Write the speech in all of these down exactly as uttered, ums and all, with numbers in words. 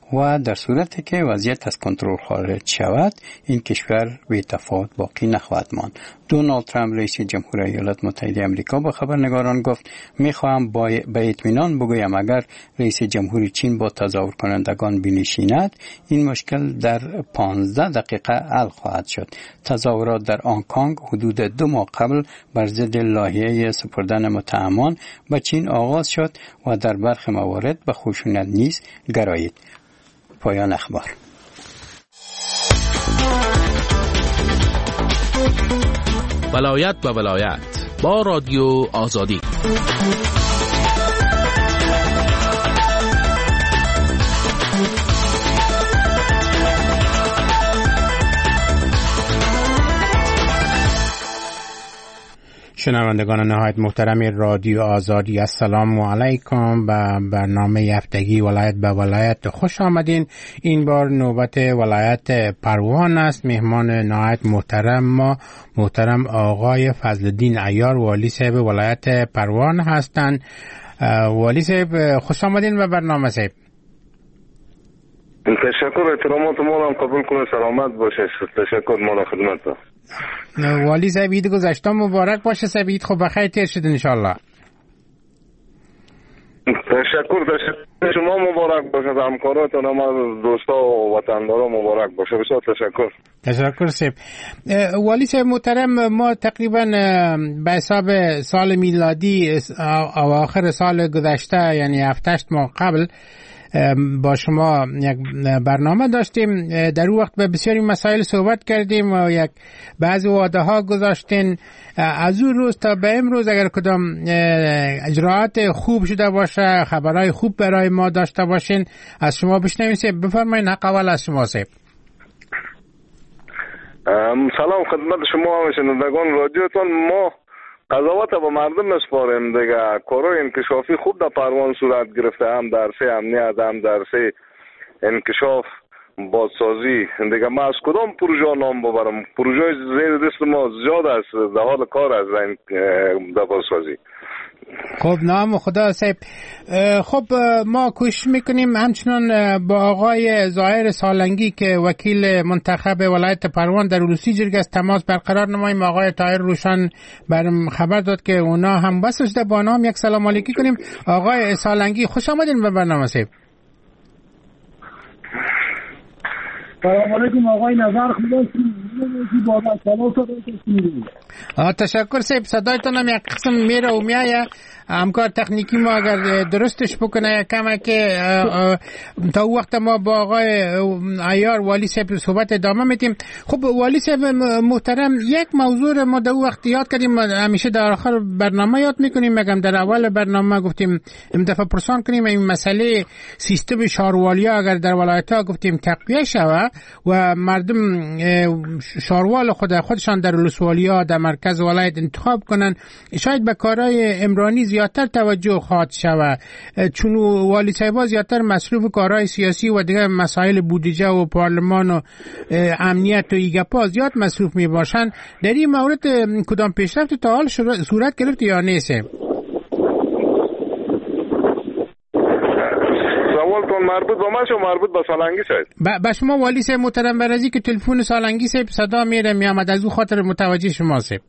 و در صورتی که وضعیت از کنترل خارج شود این کشور بی تفاوت باقی نخواهد ماند. دونالد ترامپ رئیس جمهور ایالات متحده آمریکا به خبرنگاران گفت میخواهم به اطمینان بگویم اگر رئیس جمهور چین با تظاهر کنندگان بنشیند این مشکل در پانزده دقیقه حل خواهد شد. تظاهرات در هنگ کنگ حدود دو ماه قبل بر ضد لایحه سپردن متهمان به چین آغاز شد و در برخی موارد به خشونت نیز گرایید. پایان اخبار. ولایت به ولایت با رادیو آزادی. شنوندگان نهایت محترم رادیو آزادی، السلام علیکم. به برنامه هفتگی ولایت به ولایت خوش آمدین. این بار نوبت ولایت پروان است. مهمان نهایت محترم ما محترم آقای فضلالدین عیار والی صاحب ولایت پروان هستند. والی صاحب خوش آمدین به برنامه صاحب. تشکر، احترامات ما هم قبول کنه، سلامت باشه. تشکر، ما خدمت. والی صاحب عید گذشته مبارک باشه. صاحب عید خوب بخیر تیر شد انشالله. تشکر تشکر شما مبارک باشه، همکاراتون هم دوستا و وطندارا مبارک باشه. بسیار تشکر. تشکر صاحب. والی صاحب محترم، ما تقریبا به حساب سال میلادی اواخر سال گذشته یعنی هفت هشت ماه قبل با شما یک برنامه داشتیم. در اون وقت به بسیاری مسائل صحبت کردیم و یک بعضی وعده ها گذاشتین. از اون روز تا به امروز اگر کدام اجراعات خوب شده باشه، خبرهای خوب برای ما داشته باشین، از شما بشنویم. بفرمایید، حق اول از شما صاحب. سلام خدمت شما و شنوندگان رادیوتون. ما قضاوت با مردم مسپاریم دیگه. کارهای انکشافی خوب در پروان صورت گرفته، هم در سه امنیت، هم در سه انکشاف بازسازی دیگه. ما از کدام پروژه نام ببرم؟ پروژه زیر دست ما زیاد است در حال کار از در بازسازی. خب نام خدا صاحب. خب ما کوشش میکنیم همچنان با آقای ظاهر سالنگی که وکیل منتخب ولایت پروان در علوسی جرگه است تماس برقرار نماییم. آقای طاهر روشن برام خبر داد که اونا هم بس شده، با نام یک سلام علیکی کنیم. آقای سالنگی خوش آمدین به برنامه صاحب. سلام علیکم آقای نظر، خدا آه تشکر صاحب. صدایتون هم یک قسم میره و میایه. همکار تکنیکی ما اگر درستش بکنه کمه که تا وقت ما با آقای عیار والی صاحب صحبت ادامه میدیم. خب والی صاحب محترم، یک موضوع ما در وقت یاد کردیم، همیشه در آخر برنامه یاد میکنیم، مگم در اول برنامه گفتیم این دفعه پرسان کنیم این مسئله سیستم شاروالیا اگر در ولایت ها گفتیم تقویه شود و مردم شاروال خود خودشان در ولسوالیا در مرکز ولایت انتخاب کنن، شاید به کارهای عمرانی زیادتر توجه خواهد شود، چون والی صاحبا زیادتر مصروف کارهای سیاسی و دیگر مسائل بودجه و پارلمان و امنیت و ایگپا زیاد مصروف می باشند. در این مورد کدام پیشرفت تا حال صورت گرفت یا نیست؟ سوالتون مربوط به من شو مربوط به سالنگی شد؟ به شما والی صاحب محترم، برازی که تلفن سالنگی صاحب صدا میره میامد، از او خاطر متوجه شما صاحب.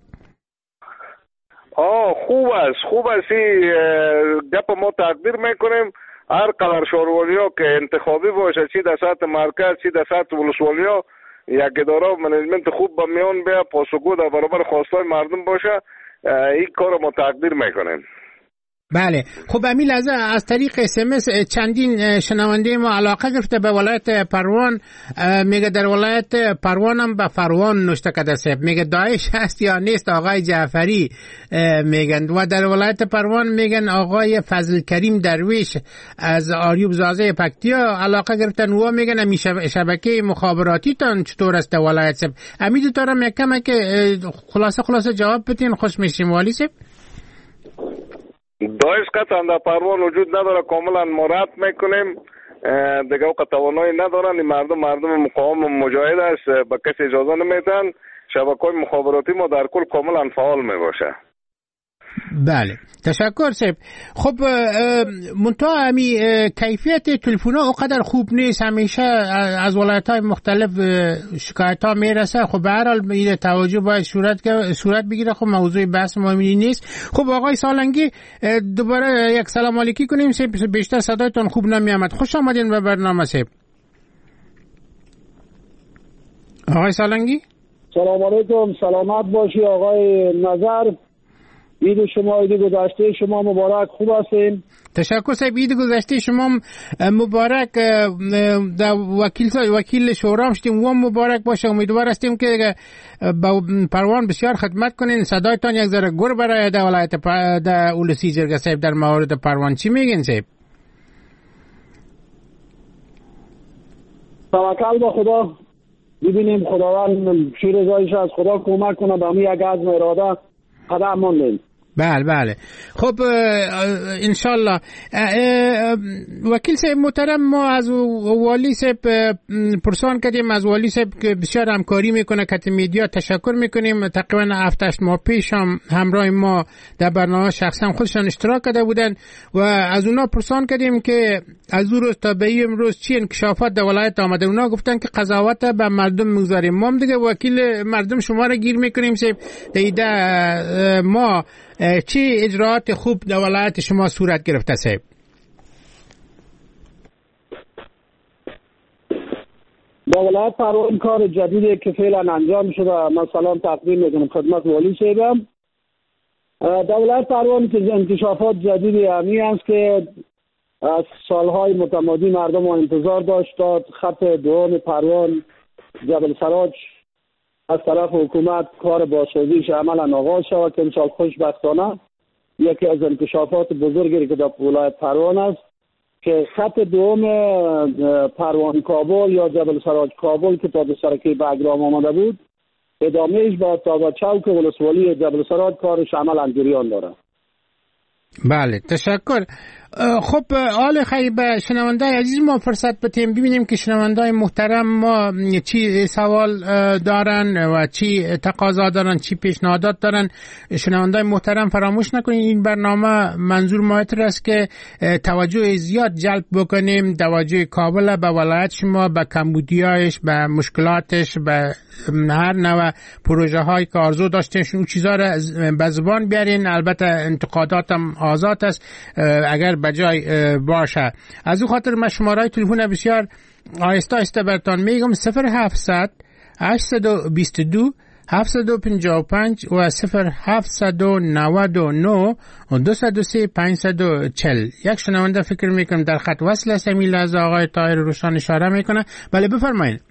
آه خوب است خوب است. گپ ما تقدیر میکنیم هر قدر شاروالیا که انتخابی باشه، چی در سطح مرکز چی در سطح ولسوالیا، یک اداره و منیجمنت خوب به میان بیا، پاسخگو در برابر خواستای مردم باشه، این کار ما تقدیر میکنیم. بله. خب امی لحظه از طریق اس ام اس چندین شنونده ما علاقه گرفته به ولایت پروان. میگه در ولایت پروان هم به فروان نوشته کده صاحب، میگه داعش هست یا نیست آقای جعفری میگن. و در ولایت پروان میگن آقای فضل کریم درویش از آریوب زازه پکتیا علاقه گرفتن و میگن امی شبکه مخابراتی تان چطور است در ولایت صاحب. امی دو تارم یک کمه که خلاصه خلاصه جواب بدین خوش میشیم والی صاحب. داعش قطعا در پروان وجود نداره، کاملا ما رد میکنیم دیگه. او توانایی ندارن، این مردم مردم مقاوم مجاهد است، به کسی اجازه نمیدن. شبکه‌های مخابراتی ما در کل کاملا فعال میباشه. بله تشکر سیب. خب منتها امی کیفیت تلفن ها اقدر خوب نیست، همیشه از ولایت های مختلف شکایت ها میرسه. خب به هر حال این توجه باید صورت صورت بگیره. خب موضوع بحث ما نیست. خب آقای سالنگی دوباره یک سلام علیکی کنیم سیب، بیشتر صدایتون خوب نمیامد. خوش آمدین به برنامه سیب. آقای سالنگی سلام علیکم، سلامت باشی آقای نظر. عید شما عید گذشته شما مبارک، خوب هستین؟ تشکر صاحب، عید گذشته شما مبارک. در وکیل وکیل شورا شدیم و مبارک باشه. امیدوار هستیم که با پروان بسیار خدمت کنین. صدایتان یک ذره گر برای در ولایت در اولسی جرگه صاحب در مورد پروان چی میگین صاحب؟ توکل به خدا، ببینیم خداوند شیر رضایش از خدا کمک کنه به همین یک عزم اراده قدم ماندیم. بله بله. خب انشالله. وکیل صاحب محترم، ما از والی صاحب پرسان کردیم، از والی صاحب که بسیار همکاری میکنه کت میدیا تشکر میکنیم. تقریبا هفت هشت ماه پیش هم همراه ما در برنامه شخصا خودشان اشتراک کرده بودن و از اونا پرسان کردیم که از اون روز تا به امروز چی انکشافات در ولایت آمده. اونا گفتن که قضاوت به مردم میگذاریم. ما هم دیگه وکیل مردم شما را گیر میکنیم صاحب. دیده ما چی اجراعات خوب در ولایت شما صورت گرفته صاحب؟ در ولایت پروان کار جدیدی که فعلا انجام شده من سلام تقدیم میکنم خدمت والی صاحبم. در ولایت پروان که انکشافات جدیدی همی است که از سالهای متمادی مردم انتظار داشت تا خط دوم پروان جبل سراج از طرف حکومت کار بازسازیش عملا آغاز شود که امسال خوشبختانه یکی از انکشافات بزرگی که در ولایت پروان است که خط دوم پروان کابل یا جبل سراج کابل که تا سرکی بگرام آمده بود ادامهش با تا به چوک ولسوالی جبل سراج کارش عملا جریان داره. بله تشکر. خب آل خیلی به شنونده عزیز ما فرصت بتیم ببینیم که شنونده محترم ما چی سوال دارن و چی تقاضا دارن، چی پیشنهادات دارن. شنونده محترم فراموش نکنید این برنامه منظور ما است که توجه زیاد جلب بکنیم، توجه کامل به ولایت شما، به کمبودیایش، به مشکلاتش، به هر نوع پروژه هایی که آرزو داشتین اون چیزا را به زبان بیارین. البته انتقادات هم آزاد است اگر بجای باشه. از او خاطر من شماره تلفن بسیار آهسته آهسته براتون میگم: صفر هفتصد هشتصد و بیست و دو هفتصد و پنجاه و پنج و صفر هفتصد و نود و نه دویست و سه پانصد و چهل. یک شنونده فکر میکنم در خط وصل است. امیل از آقای طاهر روشان اشاره میکنه. بله بفرمایید.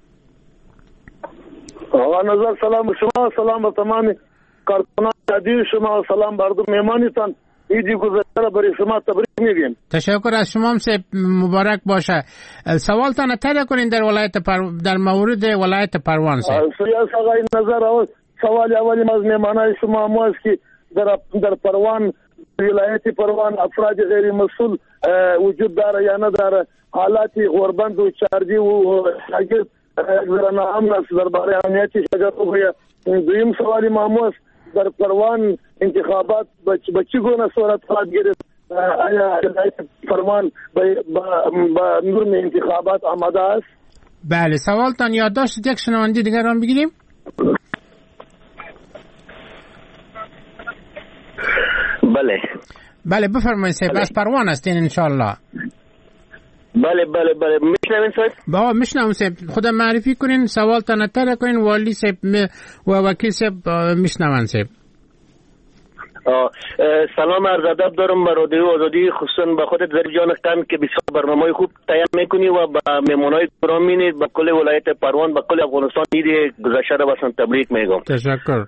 آقا نظر سلام شما، سلام به تمام کارکنان رادیو شما، سلام بر مهمانتان. ایدی گذشته را برای شما تبریک میگیم. تشکر از شما هم سه مبارک باشه. سوالتان اتر کنین در ولایت پر... در مورد ولایت پروان سه. سیاست آقای نظر سوال اولی از مهمانای شما ما است که در در پروان ولایت پروان افراد غیر مسئول وجود داره یا نداره، حالاتی غربند و چارجی و شاگرد زرنا امن است درباره امنیتی شجاع. دویم سوالی ما است در پروان انتخابات به چی گونه صورت خواهد گرفت؟ آیا پروان با نظم انتخابات آماده است؟ بله سوالتان یادداشت یک شنونده دیگر هم بگیریم. بله بله بفرمایید صاحب. از پروان هستین انشالله؟ بله بله بله میشنوین صاحب؟ بابا میشنوم صاحب. خدا معرفی کنین، سوالتان اتر کنین. والی صاحب و وکیل صاحب میشنون صاحب. سلام عرض ادب دارم به رادیو آزادی، خصوصا به خودت ظریف جان اختن که بسیار برنامه خوب تیار میکنی و به مهمانای گرامی به کل ولایت پروان به کل افغانستان عید گذشته را بسن تبریک میگم. تشکر.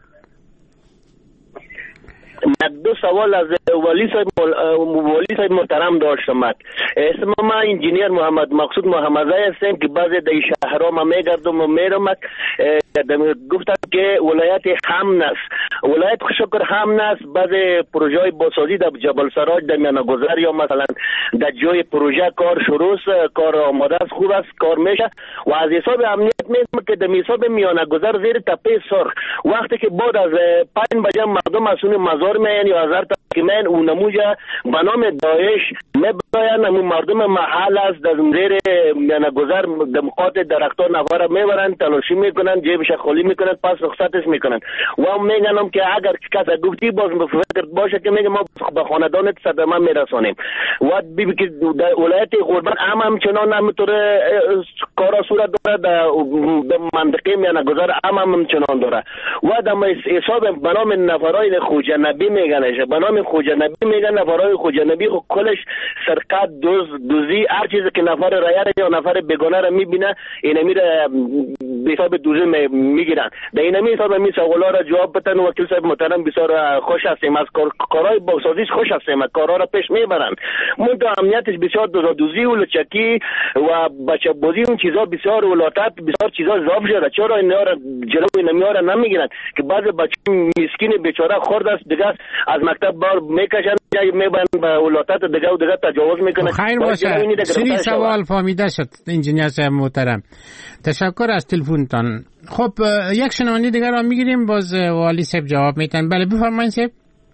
من دو سوال از والی صاحب والی صاحب محترم داشتم. اسم ما انجینیر محمد مقصود محمدی هستم که بعضی در شهرها ما میگردم و میرم. گفتم که ولایت همن است. ولایت شکر همن است. بعض پروژه های بازسازی در جبل سراج در میانگذر یا مثلا در جای پروژه کار شروع است، کار آماده است، خوب است، کار میشه و از حساب امنیت میگم که در حساب میانگذر زیر تپه سرخ وقتی که بعد از پنج بجه مردم از اون مزار میان یا هزار تا که میان اون نموجه به نام داعش میبراین، همون مردم محل است در زیر میانگذر در مقاط درختان نفر میبرن، تلاشی میکنن، جیبش خالی میکنن، پس رخصتش میکنن و میگنم که اگر کسی گفتی باز فکر باشه که میگه ما به خاندانت صدمه میرسانیم و ببین که در ولایت قربان هم همچنان همینطور کارا صورت داره، در منطقه میانگذر هم همچنان داره و در حساب به نام نفرای خوجنبی میگنش، به نام خوجنبی میگن نفرای خوجنبی خو کلش سرقت، دوز دوزی، هر چیزی که نفر رایه یا نفر بیگانه را میبینه اینا میره به حساب دوزی میگیرن. در این حساب می سوالا را جواب بدن. وکیل صاحب محترم بسیار خوش هستیم از کارهای بازسازیش، خوش هستیم کارها را پیش میبرن. منتها امنیتش بسیار دوزی و لچکی و بچه بازی اون چیزا بسیار ولاتت بسیار چیزا ضعف شده. چرا اینا را جلوی نمیاره نمیگیرن که بعض بچه مسکین بیچاره خرد است دیگه از مکتب بار میکشن یا میبرن به ولاتت دیگه و دیگه تجاوز میکنن. خیر باشه. سری سوال فهمیده شد انجینیر صاحب محترم. تشکر از تلفنتان. خب یک شنونده دیگر را میگیریم باز والی صاحب جواب میتن. بله بفرمایید صاحب.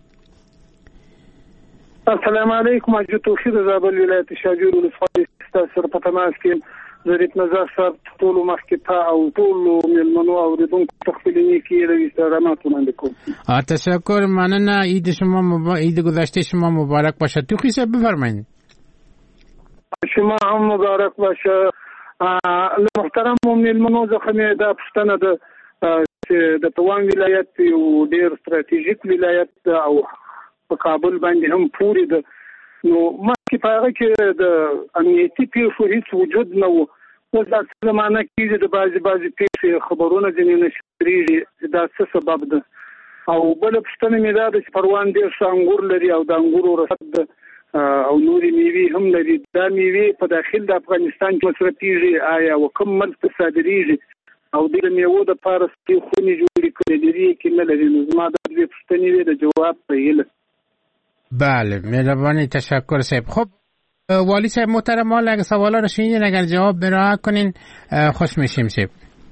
السلام علیکم. اجو توفیق زابل ولایت شاجور ولسوالی ستاسو په تماس کې ضریب نظر صاحب ټول مخکې تا او ټول ملمنو اوریدونکو تخفیلینی کې روي سلامتونه لیکم. تشکر. مننه. عید شما مبارک. عید گذشته شما مبارک باشه. توخی صاحب بفرمایید. شما هم مبارک باشه. محترم ملمنو ځکه مې دا پښتنه ده چې د توان ولایت یو ډیر ستراتیژیک ولایت او په کابل باندې هم پوری ده، نو مخکې په هغه کې د امنیتي پیښو هیڅ وجود نه و. اوس دا زمانه کې د بعضې بعضې پیښې خبرونه ځینې نشریږي، دا څه سبب ده؟ او بله پوښتنه مې دا ده چې پروان ډېر ښه انګور لري او د انګورو رسد ده او نورې میوې هم لري. دا میوې په داخل د افغانستان کې مصرفېږي آیا و کوم ملک ته صادرېږي او د میوو دپاره سپي خونې جوړې کړې لري کې نه لري؟ نو زما دا دوې پوښتنې وې د جواب په هیله. بله مهربانی. تشکر صاحب. خب والی صاحب محترم ما اگر سوالا رو شنیدین اگر جواب براحت کنین خوش میشیم صاحب.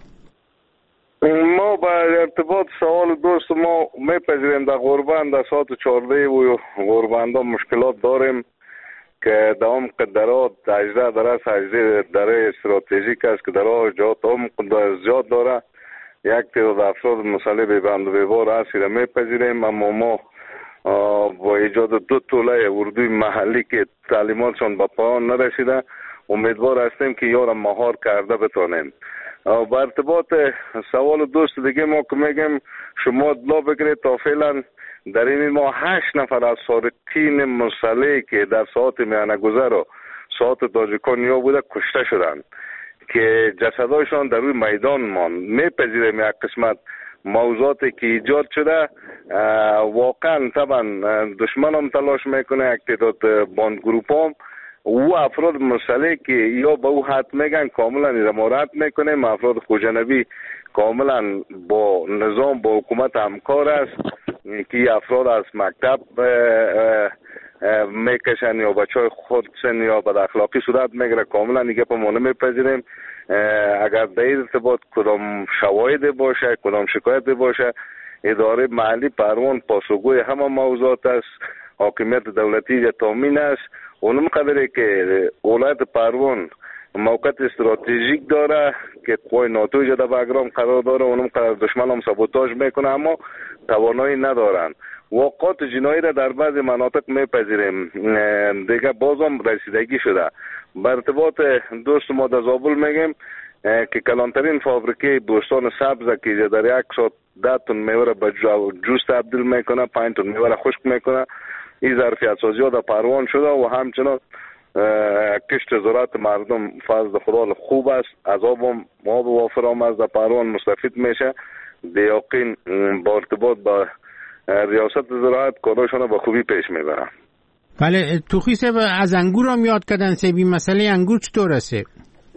ما با ارتباط سوال دوست ما میپذیریم در غربان در ساعت چهارده و غربان دا مشکلات داریم که در عمق درات اجزا درست اجزا دره استراتژیک است که در جات عمق زیاد داره. یک تعداد افراد مسئله به بند و بیوار هستی را میپذیریم، اما ما با ایجاد دو توله اردوی محلی که تعلیماتشان به پایان نرسیده امیدوار هستیم که یارم مهار کرده بتانیم. با ارتباط سوال دوست دیگه ما که میگیم شما اطلاع بگیرید تا فعلا در این ما هشت نفر از سارقین مسلح که در ساعت میانگذر و ساعت تاجیکان یا بوده کشته شدند که جسدایشان در روی میدان ماند. میپذیریم یک قسمت موضوعاتی که ایجاد شده واقعا طبعا دشمن هم تلاش میکنه، یک تعداد باند گروپ هم او افراد مسلح که یا به او حد میگن کاملا رمارت میکنه. افراد خوجنبی کاملا با نظام با حکومت همکار است که افراد از مکتب میکشن یا بچه های خودسن یا بد اخلاقی صورت میگیره. کاملا دیگه پا ما نمیپذیریم. اگر در این ارتباط کدام شواهد باشه کدام شکایت باشه اداره محلی پروان پاسخگوی همه موضوعات است. حاکمیت دولتی تامین است. اونم قدره که ولایت پروان موقعیت استراتژیک داره که قوای ناتو جدا بگرام قرار داره، اونم قدر دشمن هم سابوتاژ میکنه اما توانایی ندارن. واقعات جنایی را در بعض مناطق میپذیریم دیگه بازم رسیدگی شده. بر ارتباط دوست ما در زابل میگیم که کلانترین فابریکه بوستان سبز که در یک ساعت ده تن میوه را به جوس تبدیل میکنه، پنج تن میوه را خشک میکنه. این ظرفیت سازی ها در پروان شده و همچنان کشت زراعت مردم فضل خدا خوب است. از آب هم آب وافر هم از در پروان مستفید میشه. دیاقین با ارتباط با ریاست زراعت کاراشون به خوبی پیش میبرن. بله توخی صاحب از انگور هم یاد کردن سیبی مسئله انگور چطور است؟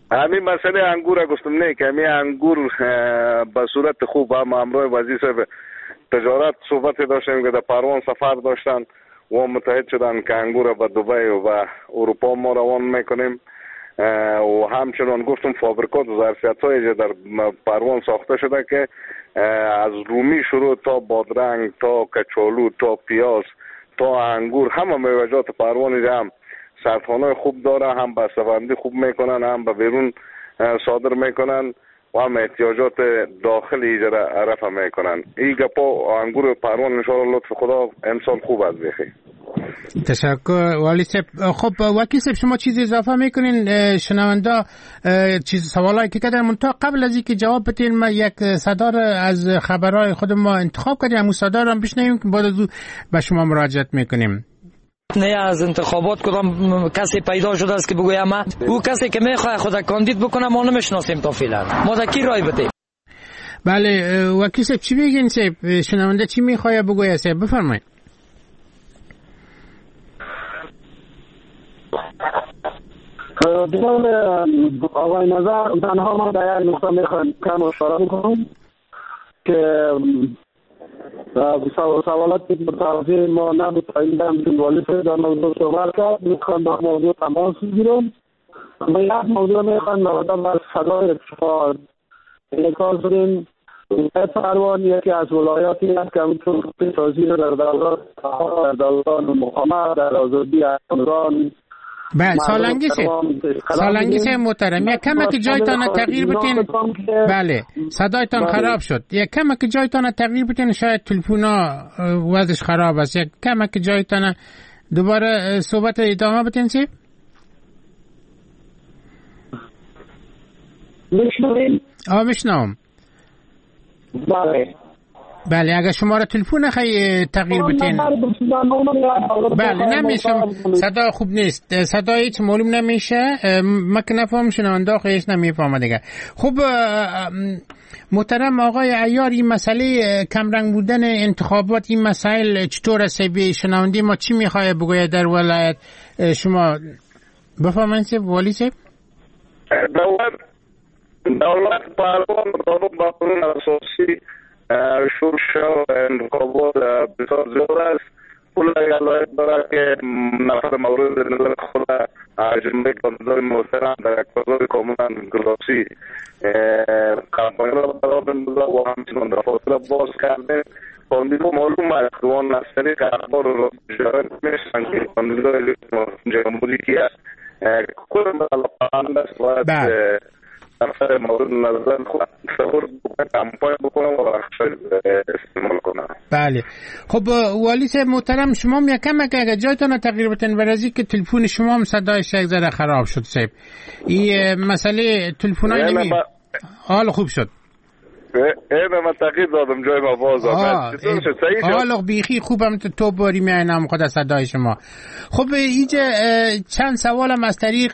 همین مسئله انگور گفتم نه که همین انگور به صورت خوب هم امروز وزیر صاحب تجارت صحبت داشتیم که در پروان سفر داشتن و متحد شدن که انگور به دبی و اروپا ما روان میکنیم و همچنان گفتم فابریکات و ظرفیت‌های در پروان ساخته شده که از رومی شروع تا بادرنگ تا کچالو تا پیاز تا انگور همه میوه‌جات پروان هم سرخانه خوب داره، هم بسته‌بندی خوب میکنن، هم به بیرون صادر میکنن و هم احتیاجات داخل ایجا رفع میکنن. این گپا انگور پروان انشاءالله لطف خدا امسال خوب است بخیر. تشکر والی صاحب. خب وکیل صاحب شما چیزی اضافه میکنین؟ شنونده چیز سوالایی که کردن منتها قبل از اینکه جواب بدین ما یک صدا از خبرهای خود ما انتخاب کردیم، همون صدا رو هم بشنویم که بعد از او به شما مراجعت میکنیم. نه از انتخابات کدام کسی پیدا شده است که بگویم ما او کسی که میخواد خود کاندید بکنه ما نمیشناسیم تا فعلا، ما در کی رای بدیم؟ بله وکیل صاحب چی میگین صاحب؟ شنونده چی میخواد بگوید صاحب؟ بفرمایید. دیدم آقای نظر تنها من در یک نقطه میخوام کم اشاره بکنم که سوالات که متوجه ما نبود تاییدم که والی صاحب در موضوع صحبت کرد، میخوام با موضوع تماس بگیرم. ما یک موضوع میخوام نوادم از صدای اتفاق انعکاس بدیم. ولایت پروان یکی از ولایاتی است که همونطور سازی در دولت در دوران مقاومت در آزادی افغان بله سالنگی سه سالنگی سه محترم یک کم که جایتان تغییر بتین. بله صدایتان خراب شد، یک کم که جایتان تغییر بتین، شاید تلفونا وضعش خراب است، یک کم که جایتان دوباره صحبت ادامه بتین سی. میشنویم؟ آه میشنوم. بله بله اگر شماره تلفن خیلی تغییر بتین. بله نمیشم، صدا خوب نیست، صدا هیچ معلوم نمیشه، ما که نفهم شنونده خیلیش نمیفهمه دیگه. خب محترم آقای عیار این مسئله کمرنگ بودن انتخابات، این مسائل چطور است؟ شنونده ما چی میخواه بگوید در ولایت شما؟ بفهمین سی والی سی؟ دولت دولت پروان دولت باقرون اساسی شروع شد انتخابات بسیار زیاد است. کل ولایت داره که نفر مورد نظر خود جمله کاندیدای محترم در یک فضای کاملا گلاسی کمپانی را برای بندازه و همچنان در فاصله باز کرده. کاندیدا معلوم است که آن از طریق اخبار را اشاره میشن که کاندیدای جمهوری کی است. کل مطلب است باید نفر مورد نظر خود کمپانی بکنم و استعمال کنم. بله خب والی صاحب محترم شما هم یکم اگر جایتان تغییر بتن برازی که تلفون شما هم صدایش یک ذره خراب شد صاحب. این مسئله تلفونای نمی حال خوب شد. اینا من تغییر دادم جای ما باز آمد. حالا بیخی خوبم تو باری میانم خود صدای شما. خب اینجا چند سوالم از طریق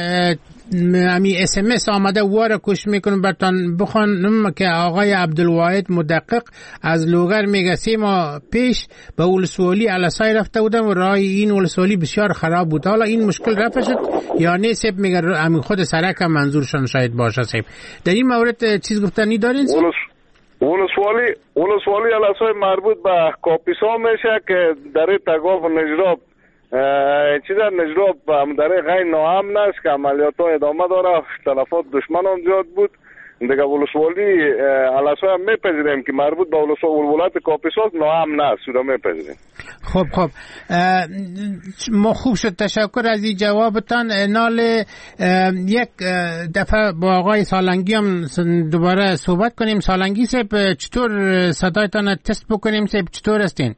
امی اس ام اس آمده واره کش میکنم برتان بخوانم که آقای عبدالواحد مدقق از لوگر میگه سه ماه پیش به ولسوالی علسای رفته بودم و راه این ولسوالی بسیار خراب بود، حالا این مشکل رفع شد یا نه؟ سیب میگه همین خود سرک هم منظورشان شاید باشه. سیب در این مورد چیز گفتنی دارین؟ ولسوالی ولسوالی علسای مربوط به کاپیسا میشه که در تگاف و نجراب چیز در نجراب در غیر ناامن است که عملیات ها ادامه داره، تلفات دشمن هم زیاد بود دیگه. ولسوالی علسای هم میپذیریم که مربوط به ولایت کاپیسا ناامن است، سودا میپذیریم. خب خب ما خوب شد، تشکر از این جوابتان. نال یک دفعه با آقای سالنگی هم دوباره صحبت کنیم. سالنگی صاحب چطور صدایتان تست بکنیم؟ صاحب چطور هستین؟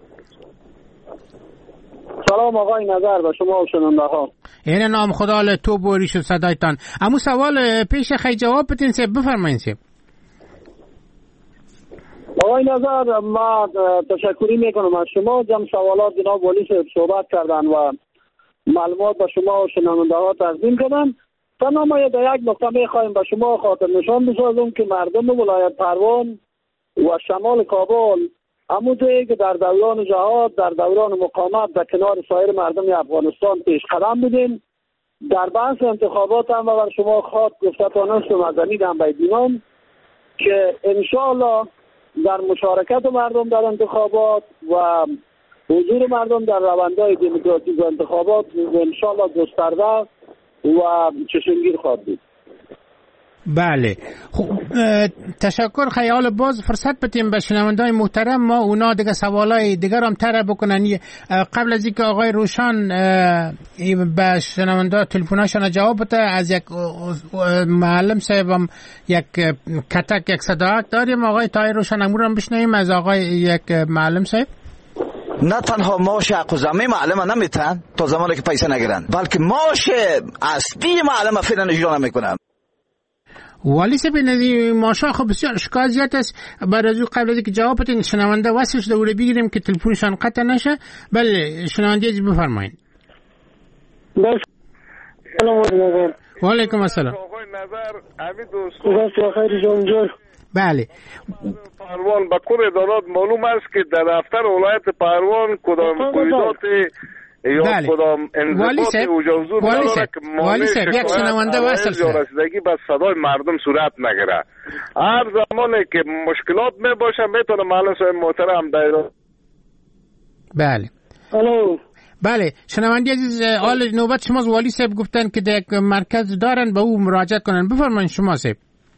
سلام آقای نظر و شما و شنونده ها. این نام خدا ل تو بوری شد صدایتان. اما سوال پیش خیلی جواب بتین صاحب، بفرمایید صاحب. آقای نظر ما تشکری میکنم از شما. جمع سوالات جناب والی صاحب صحبت کردن و معلومات به شما و شنونده ها تقدیم کردن. تنها ما در یک نقطه میخوایم به شما خاطر نشان بسازم که مردم ولایت پروان و شمال کابل همونطوری که در دوران جهاد، در دوران مقاومت در کنار سایر مردم افغانستان پیش قدم بودیم، در بحث انتخابات هم و بر شما خواهد گفتتانست و مدنی دم بیدینم که انشاءالله در مشارکت مردم در انتخابات و حضور مردم در روندهای دموکراتیک و انتخابات انشاءالله گسترده و چشمگیر خواهد بود. بله خب تشکر. خیال باز فرصت بدیم به شنوندای محترم، ما اونا دیگه سوالای دیگر هم طرح بکنن. قبل از اینکه آقای روشن به شنوندا تلفناشون جواب بده، از یک معلم صاحبم یک کتک یک صداک داریم. آقای طاهر روشن امور هم بشنویم از آقای یک معلم صاحب. نه تنها معاش حق و زمین معلم نمیتن تا زمانی که پیسه نگیرن، بلکه معاش اصلی معلم فعلا اجرا نمیکنن. والی سپینادی ماشا خب بسیار شکایت زیاد است. بعد از قبل از اینکه جواب بدین شنونده واسه شده ولی بگیریم که تلفنشان قطع نشه. بله شنونده از بفرمایید. سلام علیکم. و علیکم السلام. آقای نظر امید دوست خوب خیر جان جان. بله پروان با کل ادارات معلوم است که در دفتر ولایت پروان کدام قیدات یا بله. کدام انضباط و حضور نداره که مانع شکایت یا رسیدگی به صدای مردم صورت نگیره. هر زمانی که مشکلات می باشه میتونه معلم صاحب محترم دایره. بله الو بله شنوندی عزیز، آل نوبت شما والی صاحب گفتن که یک مرکز دارن به او مراجعه کنن. بفرمایید شما صاحب.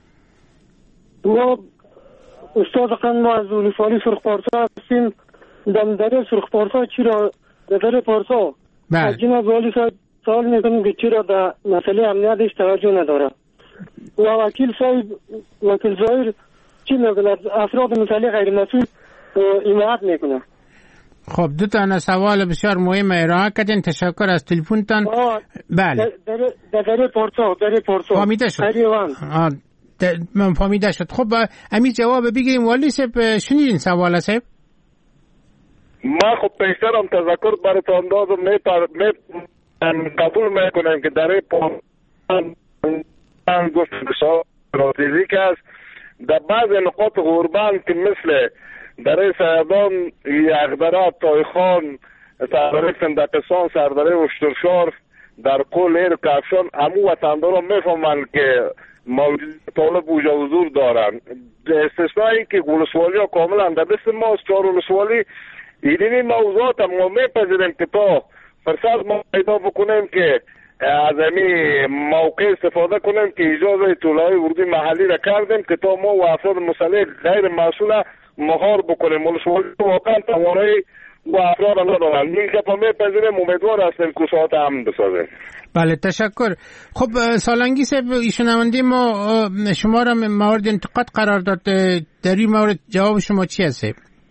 ما استاد خان ما از ولسوالی سرخ پارسا هستیم. دم دره سرخ پارسا چی را دره پارسا بله جناب والی صاحب سوال میکنم که چرا در مسئله امنیتش توجه نداره و وکیل صاحب وکیل ظاهر چی میکنه افراد مسئله غیر مسئول حمایت میکنه. خب دو تا سوال بسیار مهم ارائه کردین. تشکر از تلفنتان. بله دره دره پارسا دره پارسا فهمیده شد. من فهمیده شد. خب امی جواب بگیریم. والی صاحب شنیدین سوال صاحب؟ ما خب پیشترم تذکر براتان دادم. می می قبول میکنم که در پارسان گفت استراتژیک است. در بعض نقاط غربان که مثل در سیدان، یغدره، تایخان، سردره فندقستان، سردره اشترشار، در قل ایر کفشان همو وطنداران میفهمند که موجود طالب وجود حضور دارن. استثنایی که ولسوالی ها کاملا در دست ماست. چهار ولسوالی اینی موضوعات هم ما میپذیریم که تا فرصت ما پیدا بکنیم که از همین موقع استفاده کنیم که اجازه طلای ورودی محلی را کردیم که تا ما و افراد مسئله غیر مسئول مهار بکنیم. ولسوالی واقعا توانایی و افراد هم ندارن. این که ما میپذیریم، امیدوار هستیم که ساعت هم بسازیم. بله تشکر. خب سالنگی صاحب شنونده ما شما را مورد انتقاد قرار داد. در این مورد جواب شما چی هست؟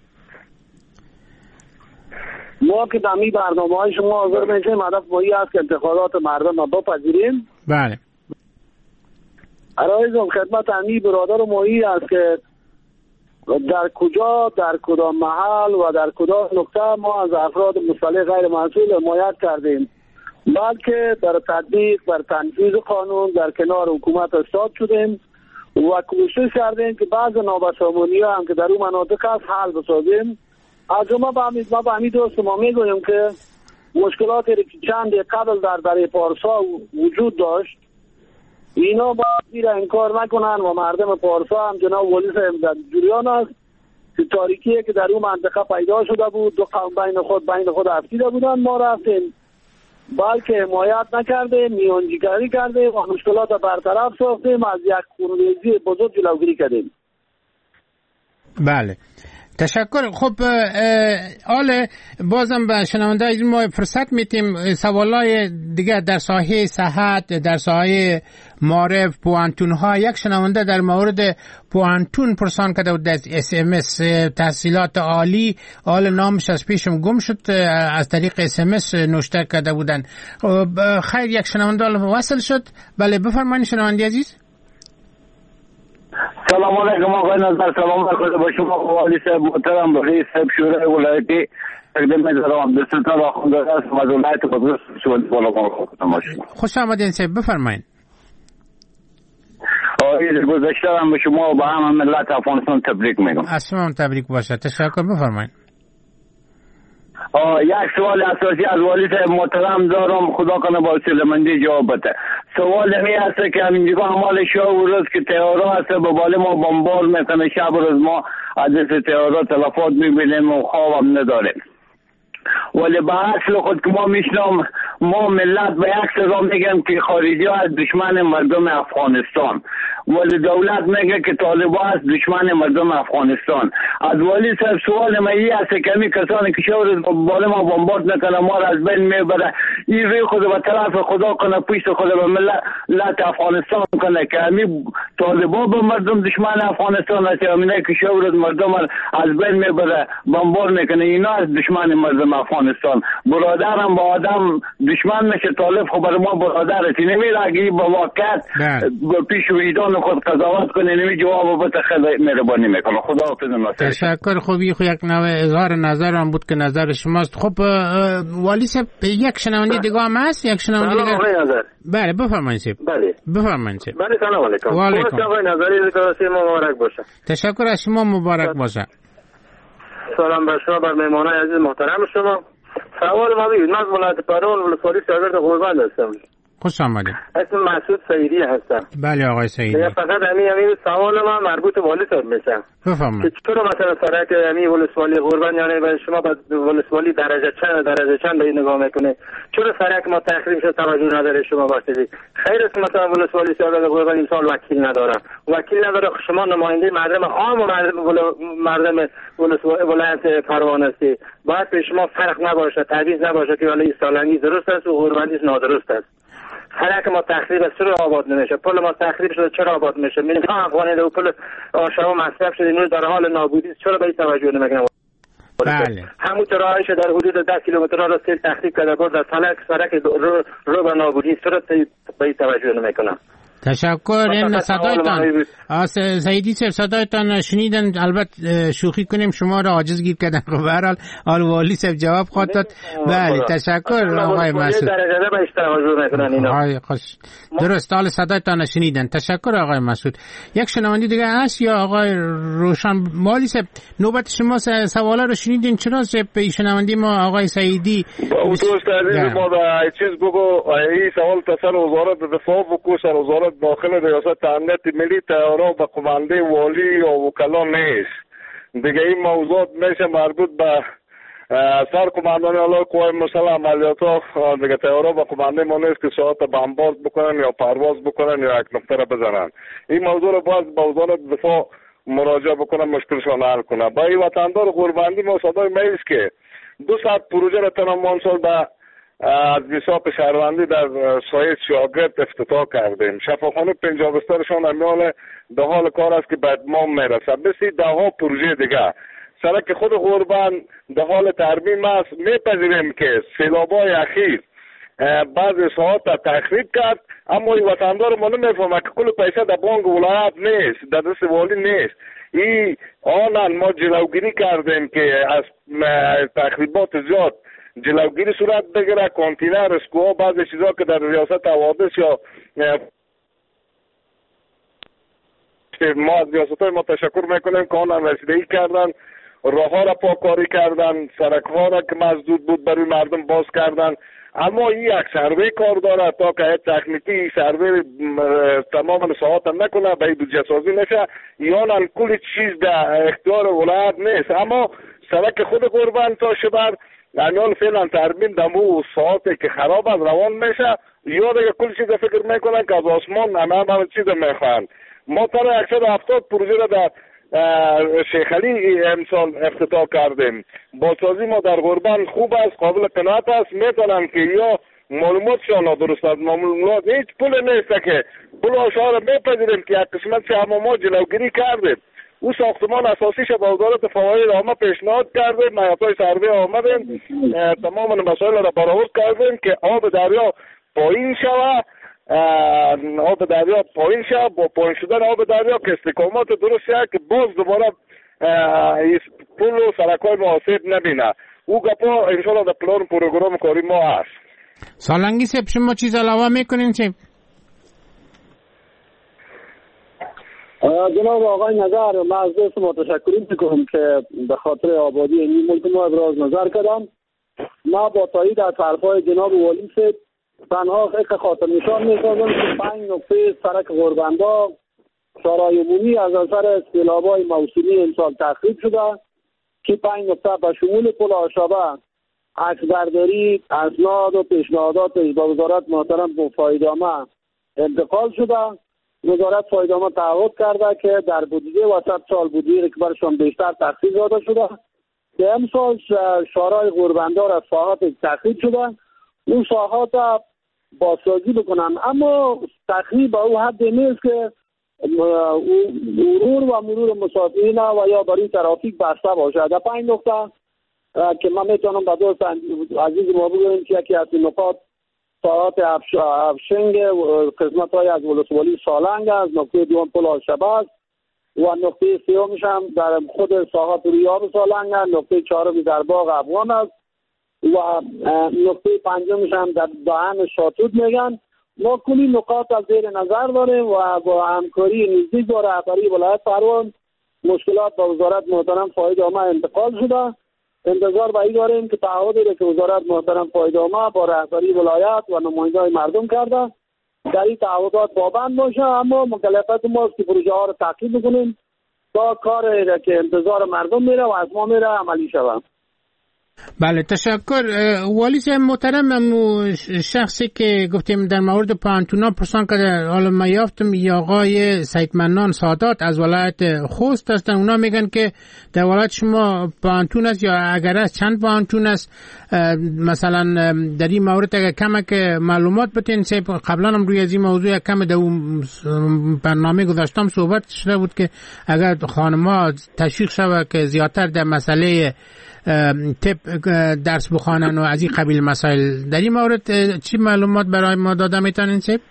ما که دمی برنامه های شما حاضر میشیم، هدف ما این است که انتقادات مردم را بپذیریم. بله عرایزم خدمت امی برادر مایی است که در کجا، در کدام محل و در کدام نقطه ما از افراد مسئله غیر مسئول حمایت کردیم، بلکه در تطبیق در تنفیذ قانون در کنار حکومت استاد شدیم و کوشش کردیم که بعض نابسامانی ها هم که در اون مناطق هست حل بسازیم. از ما به همین ما به همین دوست ما میگویم که مشکلاتی که چند قبل در دره پارسا وجود داشت اینا با زیر انکار نکنن و مردم پارسا هم جناب والی صاحب در جریان است که تاریکیه که در اون منطقه پیدا شده بود، دو قوم بین خود بین خود افتیده بودن. ما رفتیم بلکه حمایت نکردیم، میانجیگری کردیم و مشکلات برطرف ساختیم، از یک خونریزی بزرگ جلوگیری کردیم. بله تشکر. خب آل بازم به شنونده از ما فرصت میتیم سوالای دیگه در ساحه صحت، در ساحه معارف، پوانتون ها. یک شنونده در مورد پوانتون پرسان کرده بود از اس ام اس تحصیلات عالی. آل نامش از پیشم گم شد، از طریق اس ام اس نوشته کرده بودن. خیر یک شنونده وصل شد. بله بفرمایید شنونده عزیز. سلام علیکم آقای نظر. سلام علیکم با شما والی صاحب محترم، رئیس صاحب شورای ولایتی تقدیم می‌دارم. به سلطان آخوند است از ولایت قدس شمال بالا خدمت شما. خوش آمدین صاحب بفرمایید. عید گذشته هم به شما و به همه ملت افغانستان تبریک میگم. از شما تبریک باشه. تشکر بفرمایید. یک سوال اساسی از والی صاحب محترم دارم، خدا کنه با سلمندی جواب بده. سوال می هست که همینجا همال شب و روز که تیارا هست به بالا ما بمبار میکنه، شب و روز ما از دست تیارا تلفات میبینیم و خوابم نداریم. ولی به اصل خود که ما میشنم ما ملت به یک سزا میگن که خارجی ها از دشمن مردم افغانستان، ولی دولت میگه که طالبا از دشمن مردم افغانستان. از والی صاحب سوال ما این است که همی کسانی که شور بالا ما بمبارد میکنه ما را از بین میبره، این روی خود به طرف خدا کنه، پشت خود به ملت افغانستان کنه که همی طالبا به مردم دشمن افغانستان است، همینه که شور مردم از بین میبره بمبارد میکنه، اینا از دشمن مردم افغانستان. برادرم با آدم دشمن میشه، طالب خب برای ما برادر است، نمیره اگه با واقعیت پیش ویدان خود قضاوت کنه نمی جواب بده خیلی مهربانی میکنه. خدا حافظ. تشکر. خوبی خو یک نوع اظهار نظر هم بود که نظر شماست. خب والی صاحب یک شنونده دیگه هم هست، یک شنونده دیگه. بله بفرمایید. بله بفرمایید. بله سلام علیکم. و علیکم. آقای نظری دکتر مبارک باشه. تشکر از شما، مبارک باشه. سلام بر شما، بر مهمانان عزیز محترم شما. سوال ما بود، من ولایت پروان ولسوالی شاگرد غربند هستم. خوش آمدید. اسم مسعود سعیدی هستم. بله آقای سعیدی. فقط همین همین سوال من مربوط به والی صاحب میشه. بفرمایید. که چرا مثلا سرک همین ولسوالی غربند یعنی برای شما با ولسوالی درجه چند درجه چند به نگاه میکنه؟ چرا سرک ما تخریب شد توجه نداره شما واسه؟ خیر است مثلا ولسوالی شاگرد غربند امسال وکیل نداره. وکیل نداره، شما نماینده مردم عام و مردم ولایت پروان هستی. باید به شما فرق نباشه، تعویض نباشه که ولی سالنگی درست است و غربندی نادرست است. سرک ما تخریب است، چرا آباد نمیشه؟ پل ما تخریب شده، چرا آباد میشه؟ میلیون افغانی دو پل آشوا مصرف شده، اینو در حال نابودی، چرا به این توجه نمیکنه؟ بله. همون راهش در حدود ده کیلومتر را سیل تخریب کرده بود، در سرک سرک رو, رو به نابودی، چرا به این توجه نمیکنه؟ تشکر. این صدایتان سعیدی صاحب صدایتان شنیدن، البته شوخی کنیم شما را عاجز گیر کردن. خب به هر حال آل والی صاحب جواب خواهد داد. بله تشکر آقای مسعود. آقای خوش درست حال صدایتان شنیدن. تشکر آقای مسعود. یک شنونده دیگه هست یا آقای روشن والی صاحب نوبت شما سوالا رو شنیدین، چرا به شنونده ما آقای سعیدی دوست عزیز ما به چیز بگو این سوال تصل وزارت دفاع و سر وزارت داخل ریاست امنیت ملی تیارا به قمانده والی یا وکلا نیست دیگه. این موضوع میشه مربوط به سر قماندان علاوه قوای مسلح عملیات ها دیگه. تیارا به قمانده ما نیست که ساعت بمبارد بکنن یا پرواز بکنن یا یک نقطه را بزنن. این موضوع رو باز به وزارت دفاع مراجعه بکنن، مشکلشان حل کنه. با این وطندار غربندی ما صدای میست که دو ساعت پروژه را تنم سال به از بیساپ شهروندی در سایت شاگرد افتتاح کردیم. شفاخانه پنجاه بسترشان امیال در حال کار است که به اتمام میرسد. مثل ده ها پروژه دیگه. سرک خود غربند در حال ترمیم است. میپذیریم که سیلابای اخیر بعضی ساعات تخریب کرد، اما این وطندار ما نمیفهمه که کل پیسه در بانک ولایت نیست، در دست والی نیست. این آنان ما جلوگیری کردیم که از تخریبات زیاد جلوگیری صورت بگیره. کانتینر، اسکوها، بعضی چیزا که در ریاست حوادث یا ما از ریاست های ما تشکر میکنیم که آنان رسیدگی کردن، راه ها را پاککاری کردن، سرک ها را که مسدود بود برای مردم باز کردن. اما این یک سروی کار داره تا که تکنیکی سروی تمام ساعت هم نکنه به بودجه سازی نشه. یانن کل چیز در اختیار ولایت نیست، اما سرک خود غربند تا شبر یعنی فعلا ترمیم دمو ساعتی که خراب از روان میشه یا دیگه کل چیز فکر میکنن که از آسمان همه همه چیز میخوان. ما تا صد و هفتاد پروژه را در شیخ علی امسال افتتاح کردیم. بازسازی ما در غربند خوب است، قابل قناعت است. میتونم که یا معلوماتشان درست است، معلومات هیچ پول نیست که پول آشها را میپذیریم که یک قسمت چه همه ما جلوگیری کردیم. او ساختمان اساسیش با وزارت فواید عامه پیشنهاد کردیم، نیاتای سروی آمدیم، تمام مسائل را برآورد کردیم که آب دریا پایین شود، آب دریا پایین شود. با پایین شدن آب دریا که استقامت درسته که باز دوباره پول و سرکای مناسب نبینه. او گپا انشاءالله در پلان پروگرام کاری ما هست. سالنگی صاحب شما چیز علاوه میکنین چه؟ جناب آقای نظر، من از دوست ما تشکر میکنم که به خاطر آبادی این ملک ما ابراز نظر کردم. ما با تایید از حرفای جناب والی صاحب تنها یک خاطر نشان می‌سازم که پنج نقطه سرک غوربنداغ شورای عمومی از اثر سیلاب‌های موسمی امسال تخریب شده که پنج نقطه به شمول پل آشابه عکسبرداری اسناد و پیشنهاداتش به وزارت محترم با فایده‌نامه انتقال شده. وزارت فایده‌نامه تعهد کرده که در بودجه وسط سال بودجه که برشان بیشتر تخصیص داده شده که امسال شورای غوربنداغ از ساحات تخریب شده اون ساحات بازسازی بکنن، اما تخریب به او حد نیست که مرور و مرور مسافرین و یا برای ترافیک بسته باشه. در پنج نقطه که من میتونم به دوست عزیز ما بگویم که یکی از نقاط ساحات افشنگ قسمت های از ولسوالی سالنگ است، نقطه دوم پل آشابه است و نقطه سومش هم در خود ساحات ریاب سالنگ است، نقطه چهارم در باغ افغان است و نقطه پنجمش هم در دهن شاتود میگن. ما کلی نقاط از زیر نظر داریم و با همکاری نزدیک با رهبری ولایت پروان مشکلات با وزارت محترم فایده‌نامه انتقال شده. انتظار به این داریم که تعهدی که وزارت محترم فایده‌نامه با رهبری ولایت و نمایندگان مردم کرده در این تعهدات پابند باشه، اما مکلفیت ماست که پروژه ها رو تعقیب بکنیم تا کار که انتظار مردم میره و از ما میره عملی شود. بله تشکر. والی صاحب محترم، شخصی که گفتیم در مورد پانتونا پرسان کرده، حالا ما یافتم یا آقای سید منان سادات از ولایت خوست هستن، اونا میگن که در ولایت شما پانتون است یا اگر است چند پانتون است. مثلا در این مورد اگر کم که معلومات بتین سیب، قبلا هم روی از این موضوع کم در اون برنامه گذاشتم صحبت شده بود که اگر خانم‌ها تشویق شود که زیادتر در مسئله تپ درس بخوانن و از این قبیل مسائل، در این مورد چی معلومات برای ما داده میتونین سیب؟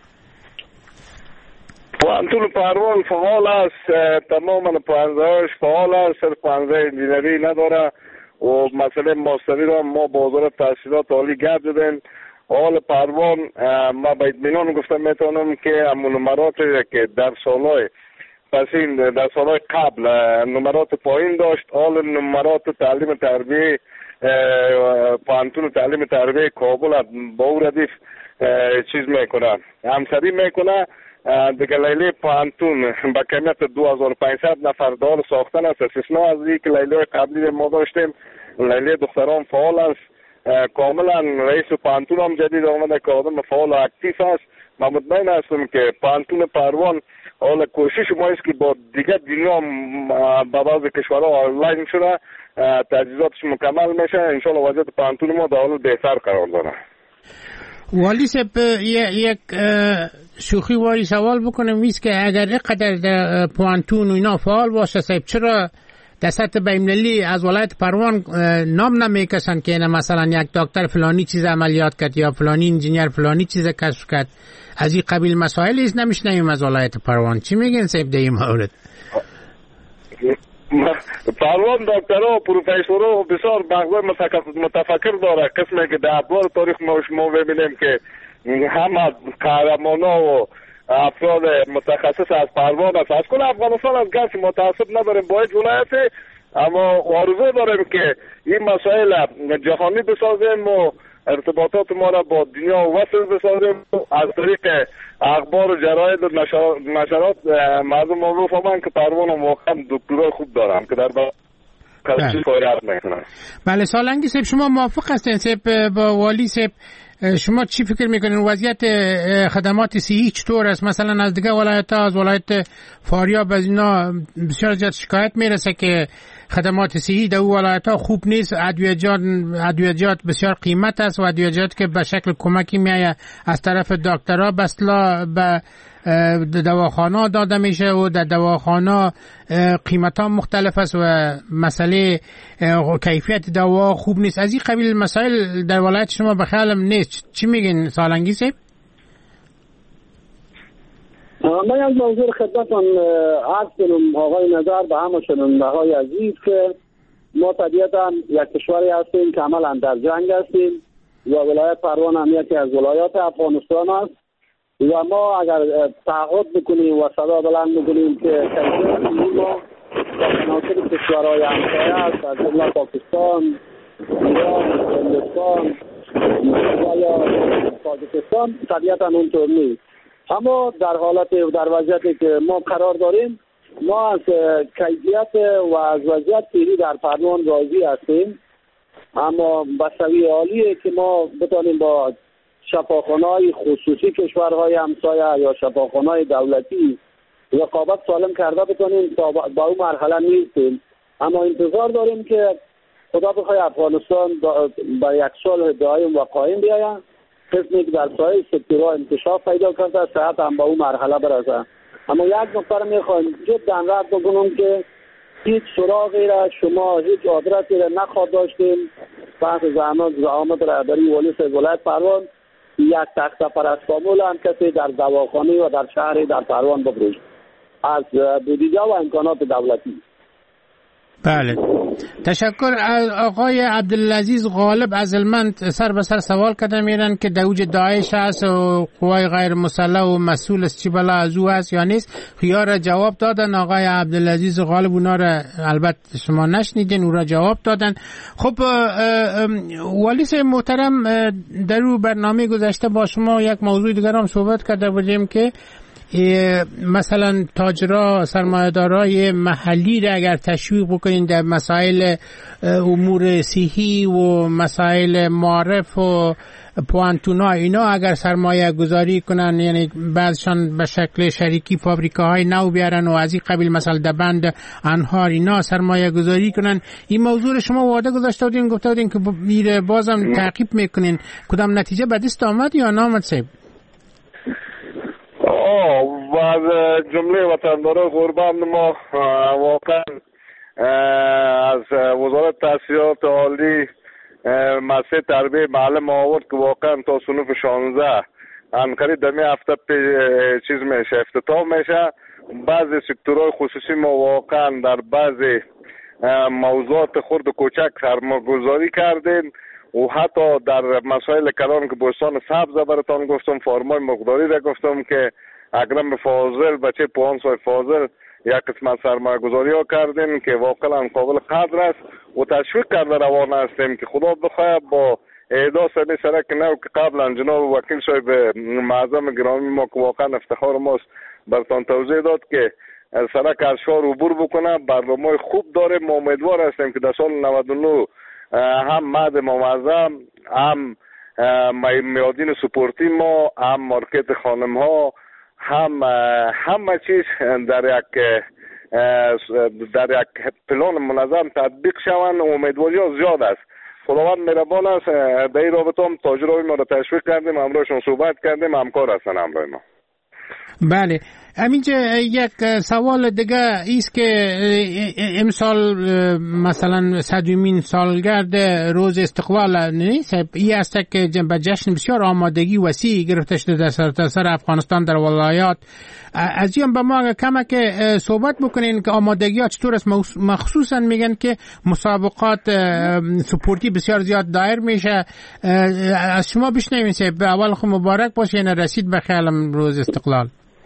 پوانتون پروان فعال است، تماما پوانزهاش فعال است، صرف پوانزه انجینری نداره و مسئله ماستری را ما با وزارت تحصیلات عالی گرد دادیم. حال پروان ما با اطمینان گفتم میتونم که همون نمرات که در سالهای پس این در سالهای قبل نمرات پایین داشت، حال نمرات تعلیم تربیه پانتون تعلیم تربیه کابل با او ردیف چیز میکنه، همسری میکنه. دیگه لیلی پانتون با کمیت دو هزار و پانصد نفر دار ساختن است، استثنا از این که لیلی قبلی ما داشتیم. لیلی دختران فعال است، کاملا رئیس پانتون هم جدید آمده که آدم فعال و اکتیف است. من مطمئن هستم که پانتون پروان حالا کوشش ما است که با دیگه دنیا با بعض کشورها آنلاین شده، تجهیزاتش مکمل میشه، انشالله وضعیت پانتون ما در حال بهتر قرار داره. والی صاحب یک شوخی واری سوال بکنم، ویست که اگر اینقدر در پانتون و اینا فعال باشه صاحب، چرا در سطح بین‌المللی از ولایت پروان نام نمیکشن که مثلا یک دکتر فلانی چیز عملیات کرد یا فلانی انجینیر فلانی چیز کشف کرد؟ از این قبیل مسائل است نمیشنیم از ولایت پروان. چی میگن صاحب در این مورد؟ پروان دکترها و پروفسورها بسیار مغز متفکر داره، قسمی که در ابواب تاریخ ما شما ببینیم که همه قهرمانا و افراد متخصص از پروان است. از کل افغانستان از گرچه متعصب نداریم با هیچ ولایتی، اما آرزو داریم که این مسائل جهانی بسازیم و ارتباطات ما را با دنیا وصل بسازیم از طریق اخبار و جراید و نشرات مردم ما بفهمن که پروان هم واقعا دکترای خوب دارن که در با کلچی فایدت میکنن. بله سالنگی صاحب شما موافق هستین صاحب با والی صاحب؟ شما چی فکر میکنین وضعیت خدمات صحی چطور است؟ مثلا از دیگه ولایت ها، از ولایت فاریاب از اینا بسیار زیاد شکایت میرسه که خدمات صحی در ولایت ها خوب نیست، ادویه‌جات ادویه‌جات بسیار قیمت است و ادویه‌جات که به شکل کمکی میآید از طرف دکترها بسلا به دواخانه داده میشه و در دواخانه قیمت ها مختلف است و مسئله کیفیت دوا خوب نیست. از این قبیل مسائل در ولایت شما بخیالم نیست. چی میگین سالنگی صاحب؟ من از موضوع خدمتان عرض کنم آقای نظر به همه شنونده های عزیز که ما طبیعتا یک کشوری هستیم که عملا در جنگ هستیم و ولایت پروان هم یکی از ولایات افغانستان است و ما اگر تعهد بکنیم و صدا بلند بکنیم که کشور ما در مناسب کشورهای همسایه است از جمله پاکستان، ایران، هندوستان و یا تاجیکستان طبیعتا اونطور نیست. اما در حالت در وضعیتی که ما قرار داریم، ما از کیفیت و از وضعیت فعلی در پروان راضی هستیم، اما بسوی عالیه که ما بتانیم با شفاخانه‌های خصوصی کشورهای همسایه یا شفاخانه‌های دولتی رقابت سالم کرده بتانیم. تا با اون مرحله نیستیم، اما انتظار داریم که خدا بخواه افغانستان با یک صلح دائم و قائم بیاید، قسمی که در سایر سکتورها انکشاف پیدا کرده صحت هم با اون مرحله برسه. اما یک نکته رو میخوایم جدا رد بکنم که هیچ سراغی را شما هیچ آدرسی را نخواد داشتیم. بحث زحمت زحمت رهبری والی صاحب ولایت پروان یک تخته پرستامول هم کسی در دواخانه و در شهر در پروان بفروش از بودجه و امکانات دولتی. بله، تشکر. آقای عبدالعزیز غالب از المند سر به سر سوال کردن میرن که دوج داعش هست و قوای غیر مسلح و مسئول از چی بلا از او هست یا نیست. خیار جواب دادن آقای عبدالعزیز غالب، اونا را البته شما نشنیدین، او را جواب دادن. خب والی صاحب محترم، در او برنامه گذشته با شما یک موضوع دیگر هم صحبت کرده بودیم که مثلا تاجرها سرمایه‌دارای محلی را اگر تشویق بکنین در مسائل امور صحی و مسائل معارف و پوانتونا، اینا اگر سرمایه گذاری کنن، یعنی بعضشان به شکل شریکی فابریکاهای نو بیارن و از این قبیل مثلا دبند انهار اینا سرمایه گذاری کنن. این موضوع شما وعده گذاشته بودین، گفته بودین که میره بازم تعقیب میکنین. کدام نتیجه به دست آمد یا نامد صاحب؟ آه و از جمله وطنداران قربان ما واقعا از وزارت تحصیلات عالی مسئله تربیه معلم آورد که واقعا تا صنف شانزده انقریب دمی هفته چیز میشه افتتاح میشه. بعضی سکتورهای خصوصی ما واقعا در بعضی موضوعات خرد و کوچک سرمایه‌گذاری کردیم و حتی در مسائل کلان که بوستان سبز براتان گفتم، فارمای مقداری را گفتم که اکرم فاضل بچه پوانسای فاضل یک قسمت سرمایه گذاری ها کردیم که واقعا قابل قدر است و تشویق کرده روانه هستیم که خدا بخواه با احداث این سرک نو که قبلا جناب وکیل صاحب معظم گرامی ما که واقعا افتخار ماست براتان توضیح داد که سرک از شهر عبور بکنه. برنامه خوب داره، ما امیدوار هستیم که در سال نود و نه هم مد معظم، هم میادین سپورتی ما، هم مارکت خانم ها، هم همه چیز در یک در یک پلان منظم تطبیق شوند. امیدواری ها زیاد است. خداوند مهربان است. در این رابطه هم تاجرای ما را تشویق کردیم، همراهشون صحبت کردیم، همکار هستن همراه ما. بله، همینجا یک سوال دیگه ایست که امسال مثلا صدومین سالگرد روز استقلال نیست، این است که به جشن بسیار آمادگی وسیع گرفته شده در سرتاسر افغانستان در ولایات. از این به ما کمک صحبت بکنین که آمادگی ها چطور است؟ مخصوصا میگن که مسابقات سپورتی بسیار زیاد دایر میشه. از شما بشنویم به اول خود مبارک باشه، یعنی رسید به خیالم روز استقلال.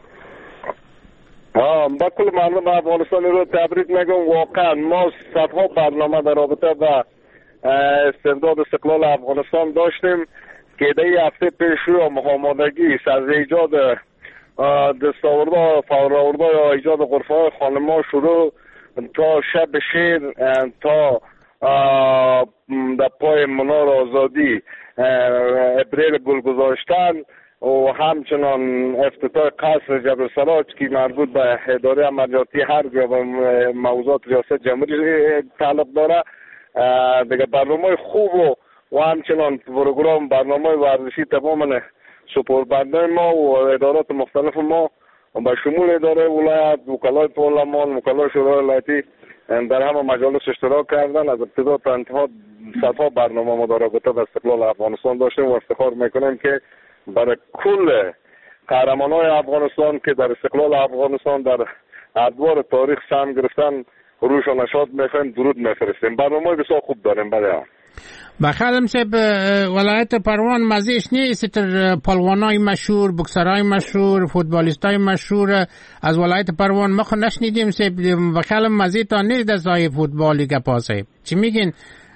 ها با کل مردم افغانستان رو تبریک میگم. واقعا ما صدها برنامه در رابطه با استرداد استقلال افغانستان داشتیم که در این هفته پیش رو آمادگی از ایجاد دستاوردها فوراوردها یا ایجاد غرفه های خانما شروع تا شب شیر تا در پای منار آزادی ابریل گل گذاشتن و همچنان افتتاح قصر جبل سراج که مربوط به اداره عملیاتی حرب و موضوعات ریاست جمهوری تعلق داره. دیگه برنامه خوب و, و همچنان پروگرام برنامه ورزشی تماما سپربنده ما و ادارات مختلف ما به شمول اداره ولایت، وکلای پارلمان، وکلای شورای ولایتی در همه مجالس اشتراک کردن. از ابتدا تا انتها صدها برنامه ما در رابطه با استقلال افغانستان داشتیم و افتخار میکنیم که برای کل قهرمانای افغانستان که در استقلال افغانستان در ادوار تاریخ سهم گرفتن روش و نشاط میخوایم درود میفرستیم. برنامه بسیار خوب داریم. بله بخیالم سب ولایت پروان مزیش نیست تر پالوانای مشهور، بکسرای مشهور، فوتبالیستای مشهور از ولایت پروان ما خود نشنیدیم سب. بخیالم مزی تا نیست از های فوتبالی گپا سب. چی میگین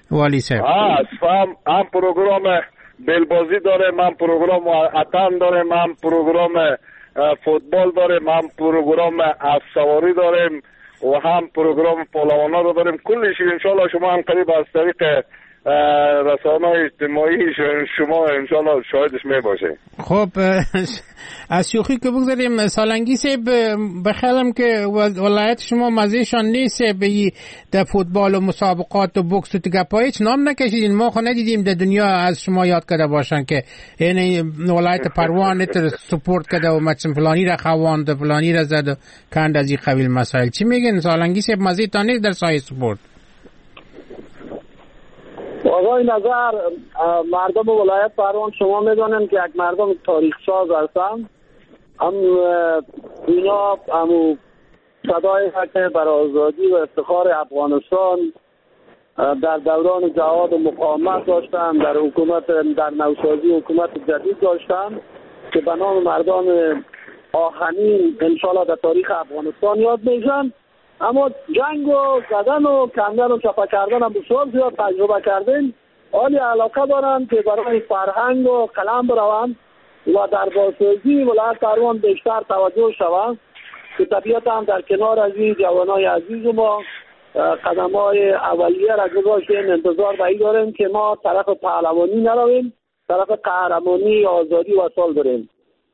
والی صاحب هست هم هم پروگرام بلبازی داریم، هم پروگرام اتن داریم، هم پروگرام فوتبال داریم، هم پروگرام اسب سواری داریم و هم پروگرام پهلوانا رو داریم. کلش انشالله شما هم قریب از طریق رسانه‌های اجتماعی شما انشالله شاهدش میباشه. خب از شوخی که بگذاریم، سالنگی صاحب بخیالم که ولایت شما مزهشان نیست به در فوتبال و مسابقات و بوکس و تگپا هیچ نام نکشیدین. ما خو ندیدیم در دنیا از شما یاد کرده باشن که این ولایت پروان تر سپورت کرده و مثلا فلانی را خواند فلانی را زد و کند از این قبیل مسائل. چی میگن سالنگی صاحب، مزهتان نیست در سایه سپورت؟ آقای نظر، مردم ولایت پروان شما میدونن که یک مردم تاریخ ساز هستن. هم اینا همو صدای که بر آزادی و افتخار افغانستان در دوران جهاد و مقاومت داشتن، در حکومت در نوسازی حکومت جدید داشتن که به نام مردان آهنین انشالله در تاریخ افغانستان یاد میشن. اما جنگ و زدن و کندن و چپا کردن هم بسیار زیاد تجربه کردن. حالی علاقه دارن که برای فرهنگ و قلم بروند و در بازسازی ولایت پروان بیشتر توجه شوند که طبیعتا هم در کنار از این جوانای عزیز ما قدم‌های اولیه را گذاشتیم. انتظار به این داریم که ما طرف پهلوانی نرویم، طرف قهرمانی آزادی و سال بریم.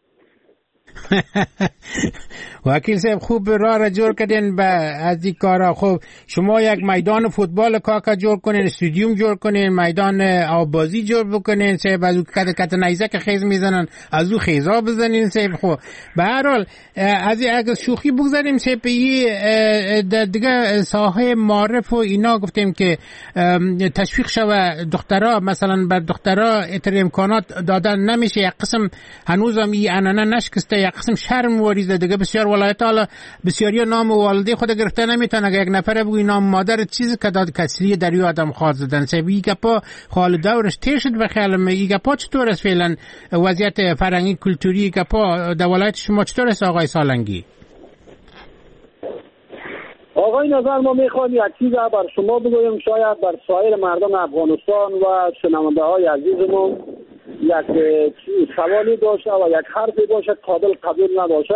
وکیل صاحب خوب راه را جور کردین به از این کارا. خب شما یک میدان فوتبال کاکا جور کنین، استادیوم جور کنین، میدان آبازی جور بکنین، صاحب از او کت کت نیزه که خیز میزنن از او خیزا بزنین صاحب. خب به هر حال از اگه شوخی بگذاریم صاحب، این دیگه ساحه معرف و اینا گفتیم که تشویق شوه دخترها، مثلا بر دخترها اتر امکانات دادن نمیشه. یک قسم هنوزم این عنعنه نشکسته، یک قسم شرم وریده دیگه. بسیار ولایت حالا بسیاری نام والده خود گرفته نمیتونه. اگه یک نفر بگوی نام مادر چیزی که داد کسری در یو آدم خواهد زدن. سبی گپا خال دورش تیر شد به خیالم. این گپا چطور است فعلا وضعیت فرهنگی کلتوری گپا در ولایت شما چطور است آقای سالنگی؟ آقای نظر، ما میخوایم یک چیز بر شما بگویم، شاید بر سایر مردم افغانستان و شنونده های عزیزمون یک سوالی باشه و یک حرفی باشه قابل قبول نباشه.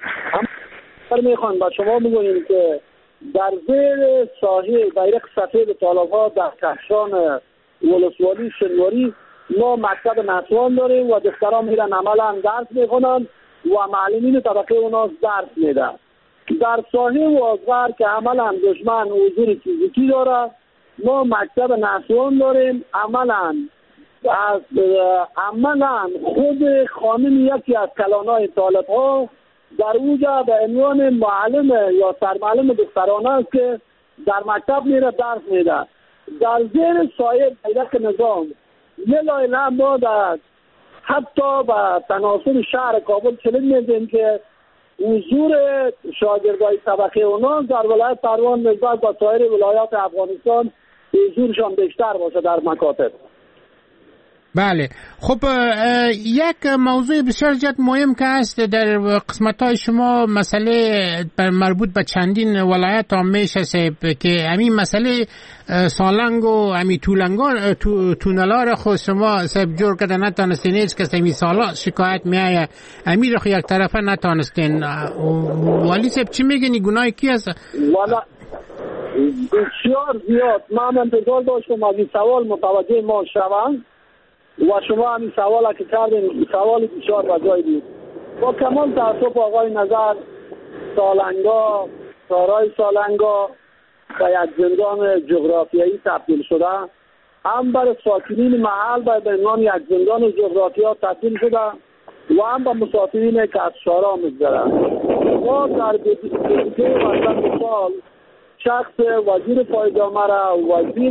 اما میخوایم با شما بگوییم که در زیر ساحه بیرق سفید طالب‌ها در کهشان ولسوالی شنواری ما مکتب نسوان داریم و دختران میرن عملا درس میخونن و معلمین طبقه اونا درس میدن. در ساحه وازغر که عملا دشمن حضور فیزیکی داره، ما مکتب نسوان داریم. عملا از عملا خود خانم یکی از کلانای طالب ها در اوجا به عنوان معلم یا سرمعلم دخترانه است که در مکتب میره درس میده. در زیر سایه بیرق نظام لایلا ما در حتی به تناسب شهر کابل چنین میدیم که حضور شاگردای طبقه اونا در ولایت پروان نسبت با سایر ولایات افغانستان حضورشان بیشتر باشه در مکاتب. بله. خب یک موضوع بسیار زیاد مهم که هست در قسمت‌های شما، مسئله مربوط به چندین ولایت هم میشه که همین مسئله سالنگ و همین تولنگان تونلا را خود شما سب جور کده نتانستین. هیچ کس همین سالا شکایت میایه همین را خود یک طرفه نتانستین. ولی سب چی میگنی؟ گناه کی هست؟ والا بسیار زیاد. من انتظار داشتم از این سوال متوجه ما شوند و شما همین سوال که کردین سوال بسیار بجای بود. با کمال تاسف آقای نظر، سالنگا سارای سالنگا به یک زندان جغرافیایی تبدیل شده، هم برای ساکنین محل به عنوان یک زندان جغرافیایی تبدیل شده و هم به مسافرین که از شارع میگذرند. ما در بودجه وطن سال شخص وزیر پایدامه را، وزیر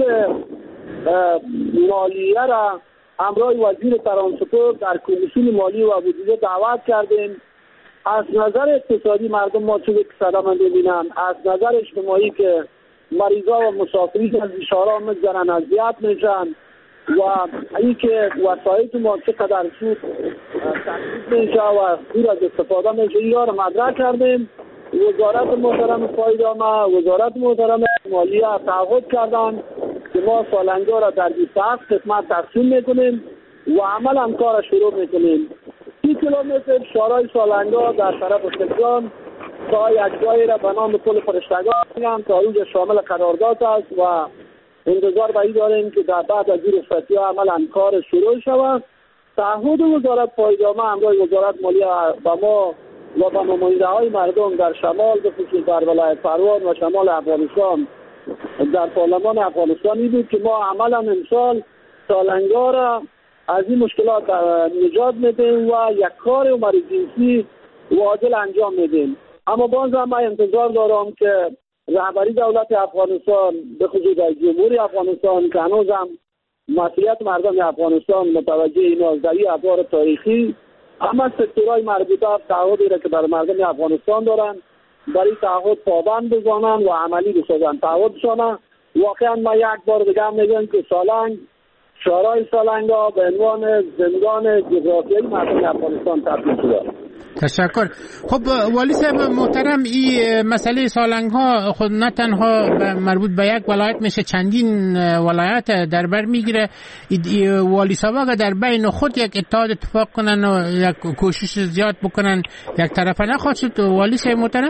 مالیه را همراه وزیر ترانسپورت در کمیسیون مالی و بودجه دعوت کردیم. از نظر اقتصادی مردم ما چه یک صدمه ببینن، از نظر اجتماعی که مریضا و مسافرین از اشاره میگذارن اذیت میشن و این که وسایل ما چقدر سود تخصیص میشه و دور از استفاده میشه، این را مدرک کردیم. وزارت محترم پایدامه، وزارت محترم مالیه تعهد کردن که ما سالنگا را در بیست و هفت قسمت تقسیم میکنیم و عملا کار شروع میکنیم. سی کیلومتر شورای سالنگا در طرف سکران تا یک جایی را به نام پل فرشتگان میگن تا اونجا شامل قرارداد است و انتظار به این داریم که در بعد از این رخصتی ها عملا کار شروع شود. تعهد وزارت پایدامه همراه وزارت مالیه با ما و با نماینده های مردم در شمال به خصوص در ولایت پروان و شمال افغانستان در پارلمان افغانستان این بود که ما عملا امسال سالنگا را از این مشکلات نجات میدیم و یک کار عمر جنسی عادل انجام میدیم. اما باز هم من انتظار دارم که رهبری دولت افغانستان به خصوص جمهوری افغانستان که هنوز هم مسئولیت مردم افغانستان متوجه این نازدهی ابزار تاریخی اما سکتورهای مربوطه تعهدی را که برای مردم افغانستان دارن برای تعهد پابند بزنن و عملی بسازن تعهدشان. واقعا ما یک بار دیگه میگم که سالنگ شورای سالنگا به عنوان زندان جغرافیایی مردم افغانستان تبدیل شده. تشکر. خب والی صاحب محترم، این مسئله سالنگ ها خود نه تنها مربوط به یک ولایت میشه، چندین ولایت در بر میگیره. والی صاحب اگر در بین خود یک اتحاد اتفاق کنن و یک کوشش زیاد بکنن یک طرفه نخواهد شد والی صاحب محترم؟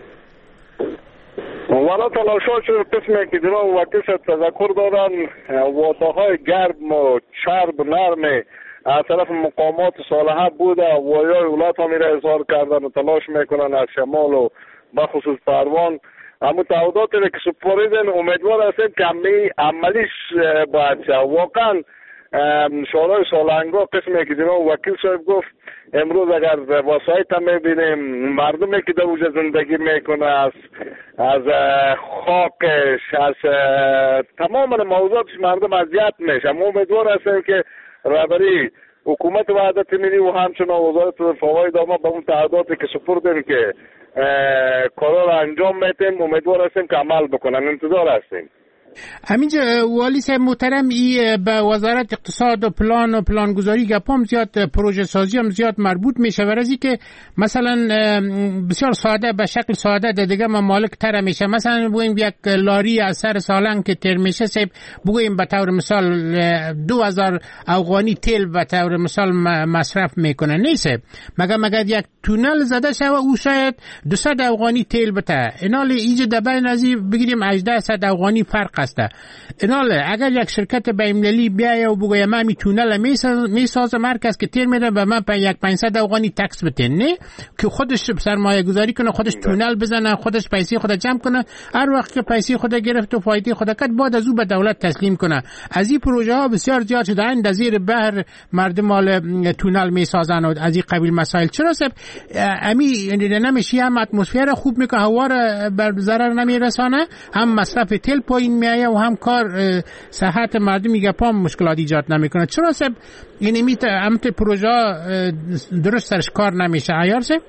والا تلاشات شد قسمی که جناب وکیل شد تذکر دادن وعده‌های گرم و چرب نرم از طرف مقامات صالحه بوده و وایای ولایت ها میره اظهار کردن و تلاش میکنن از شمال و بخصوص پروان اما تعهداتی که سپاریدن امیدوار هستیم که عملیش باید شد. واقعا شورای سالنگا قسمی که جناب وکیل صاحب گفت امروز اگر وسایط هم میبینیم مردمی که در اوجه زندگی میکنه از از خاکش از تمام موضوعاتش مردم اذیت میشه. ما امیدوار هستیم که رهبری حکومت وحدت ملی و همچنان وزارت فوای دامه به اون تعهداتی که سپردیم که کارا را انجام میدیم امیدوار هستیم که عمل بکنن. انتظار هستیم. همینجا والی صاحب محترم، ای به وزارت اقتصاد و پلان و پلانگذاری گپام زیاد پروژه سازی هم زیاد مربوط میشه ورزی که مثلا بسیار ساده به شکل ساده در دیگه ممالک تر میشه. مثلا بگویم یک لاری از سر سالنگ که تر میشه صاحب بگویم به طور مثال دو هزار افغانی تیل به طور مثال مصرف میکنه نیست مگر مگر یک تونل زده شوه او شاید دویست افغانی تیل بته. اینال اینجا در بین ازی بگیریم هجده افغانی فرق هسته. اینال اگر یک شرکت بین‌المللی بیایه و بگویه من می تونل میسازه مرکز که تیر میده به من یک پانصد افغانی تکس بده نه که خودش سرمایه گذاری کنه خودش تونل بزنه خودش پیسې خود جمع کنه هر وقت که پیسې خود گرفت و فایده خود کد بعد از او به دولت تسلیم کنه. از این پروژه ها بسیار زیاد شده این در زیر بحر مردم مال تونل میسازن و از این قبیل مسائل. چرا سب امی نمیشی هم اتمسفر خوب میکنه هوا را بر ضرر نمیرسانه هم مصرف تیل پایین میایه و هم کار صحت مردم میگه پام مشکلات ایجاد نمیکنه. چرا سب یعنی میت امت پروژه درست سرش کار نمیشه عیار سب؟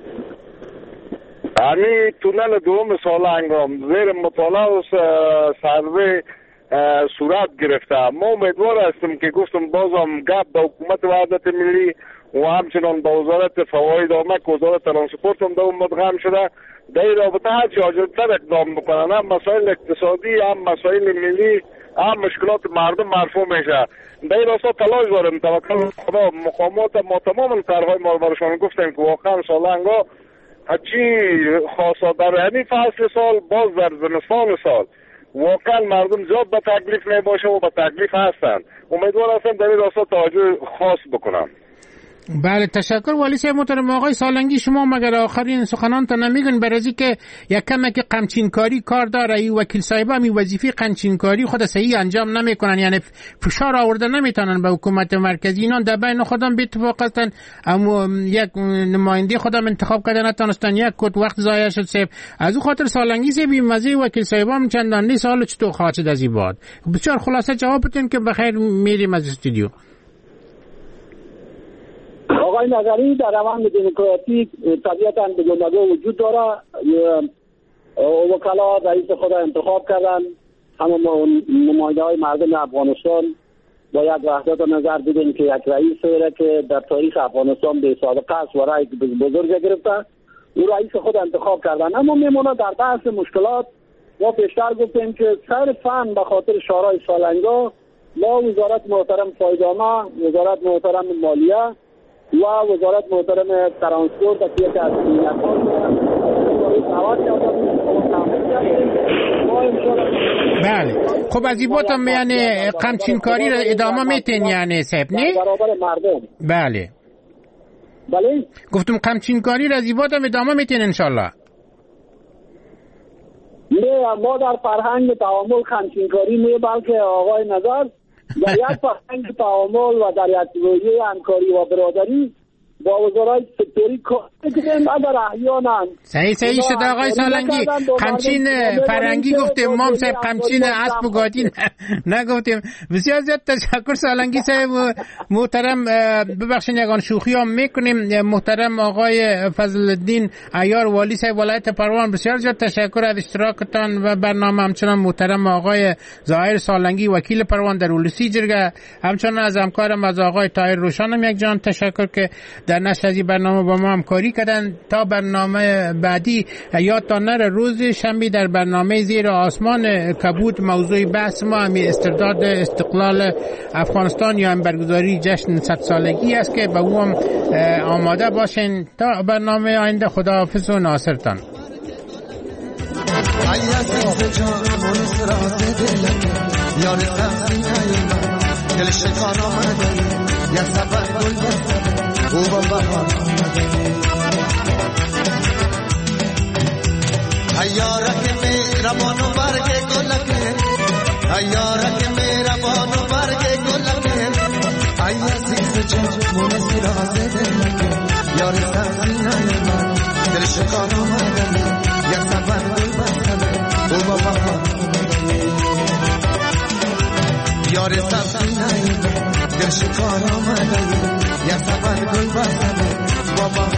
امی تونل دوم سالنگام زیر مطالعه و سروی صورت گرفته. ما امیدوار هستیم که گفتم بازم گپ به حکومت وحدت ملی و همچنان به وزارت فواید آمد وزارت ترانسپورت هم دوم مدغم شده در این رابطه هر چی عاجلتر اقدام بکنن هم مسائل اقتصادی هم مسائل ملی هم مشکلات مردم مرفوع میشه. در این راستا تلاش داریم توکل خدا مقامات ما تمام طرحهای ما برشان گفتیم که واقعا سالنگا هرچی خاصا در همین فصل سال باز در زمستان سال واقعا مردم زیاد به تکلیف میباشه و به تکلیف هستن. امیدوار هستم در این راستا توجه خاص بکنم. بله تشکر والی صاحب محترم. آقای سالنگی شما مگر آخرین سخنان تا نمیگن برای که یک کمک قمچین کاری کار داره ای وکیل صاحب هم وظیفه قمچین کاری خود صحیح انجام نمیکنن یعنی فشار آورده نمیتونن به حکومت مرکزی اینا در بین خودم به اتفاق هستن اما یک نماینده خودم انتخاب کردن نتونستن یک کد وقت ضایع شد صاحب. از اون خاطر سالنگی صاحب مزه وکیل صاحب هم چندان نیست حالا چطور خواهد شد از این بعد بسیار خلاصه جواب بدین که بخیر میریم از استودیو. آقای نظری در روند دموکراتیک طبیعتاً بگونه‌گو وجود داره. وکلا رئیس خود انتخاب کردن همه نماینده های مردم افغانستان با یک وحدت نظر دیدیم که یک رئیس را که در تاریخ افغانستان به سابقه است و رأی بزرگ گرفته او رئیس خود انتخاب کردن. اما میمونه در بحث مشکلات ما پیشتر گفتیم که صرفاً به خاطر شورای سالنگا ما وزارت محترم فایدامه، وزارت محترم مالیه و وزارت محترم ترانسپورت که یکی از بله. خب از این باتم یعنی قمچین کاری را ادامه میتین یعنی صاحب نه؟ برابر مردم. بله بله گفتم قمچین کاری را از این باتم ادامه میتین انشالله. نه ما در فرهنگ تعامل قمچین کاری نه، بلکه آقای نظر در یک فرهنگ تعامل و در یک رویه همکاری و برادری با وزارت سکتوری کار میکنیم. اگر احیانا صحیح صحیح شد آقای سالنگی، قمچین فرنگی گفتیم، ما هم صاحب قمچین اسب و گاتی نگفتیم. بسیار زیاد تشکر سالنگی صاحب محترم. ببخشید یگان شوخی هم میکنیم. محترم آقای فضل الدین عیار والی صاحب ولایت پروان، بسیار زیاد تشکر از اشتراکتان و برنامه. همچنان محترم آقای ظاهر سالنگی وکیل پروان در اولسی جرگه، همچنان از همکارم از آقای طاهر روشانم یک جان تشکر که در نشر از برنامه با ما همکاری کردن. تا برنامه بعدی یادتان نره روز شنبه در برنامه زیر آسمان کبود موضوع بحث ما همین استرداد استقلال افغانستان یا هم برگزاری جشن صد سالگی است که به او هم آماده باشین. تا برنامه آینده خداحافظ و ناصرتان. او بابا ایاره که میرا بانو برگ گلکه، ایاره که میرا بانو برگ گلکه، ای عزیز جان منصور آزد لکه، یار سینه من دل شکار آمده، یک سفر گل بستم او بابا یار سینه من دل شکار آمده، یک سفر گل بستم بابا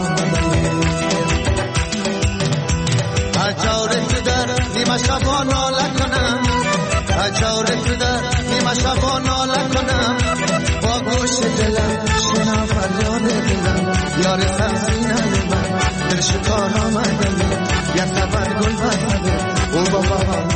اجاره در نیمه شبا ناله کنم، اجاره در نیمه شبا ناله کنم، با گوش دلم شنم فریاد دلم، یار سینه من دل شکار آمده، یک سفر گل بستم او بابا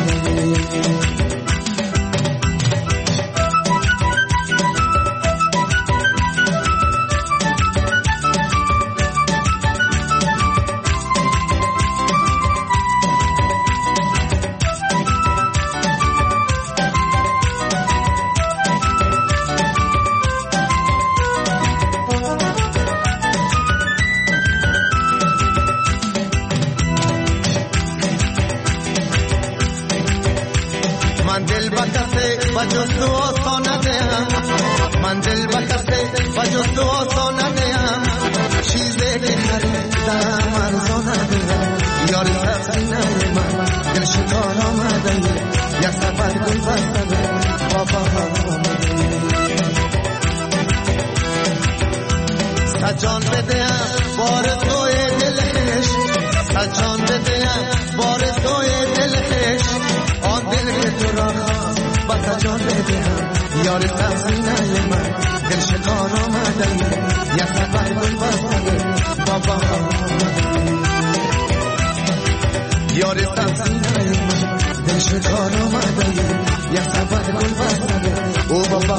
بجز تو آسانه دیم، من دل بکسته بجز تو آسانه دیم، چیزی که خریدم ارزانه دیم، یار سینه من دل شکار آمده، یک سفر گل بستم بابا سجان بدیم بار توی دلش، سجان بدیم بار توی دلش، آن دل که تو را بس جان بدهم یار سینه من دل شکار آمده، یک سفر گل بستم بابا یار سینه من دل شکار آمده، یک سفر گل بستم او بابا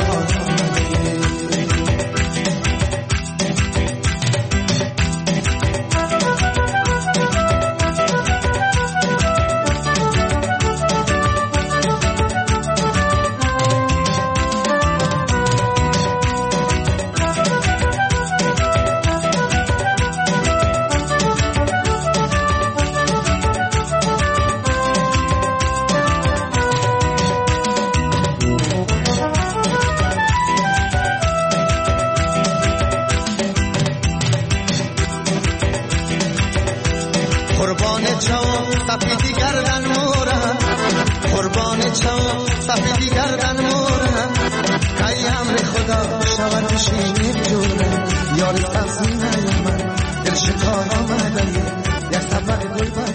سفیدی گردن مورم، ای امر خدا شود بشینیم جورم، یار سینه من دل شکار آمده، یک سفر گل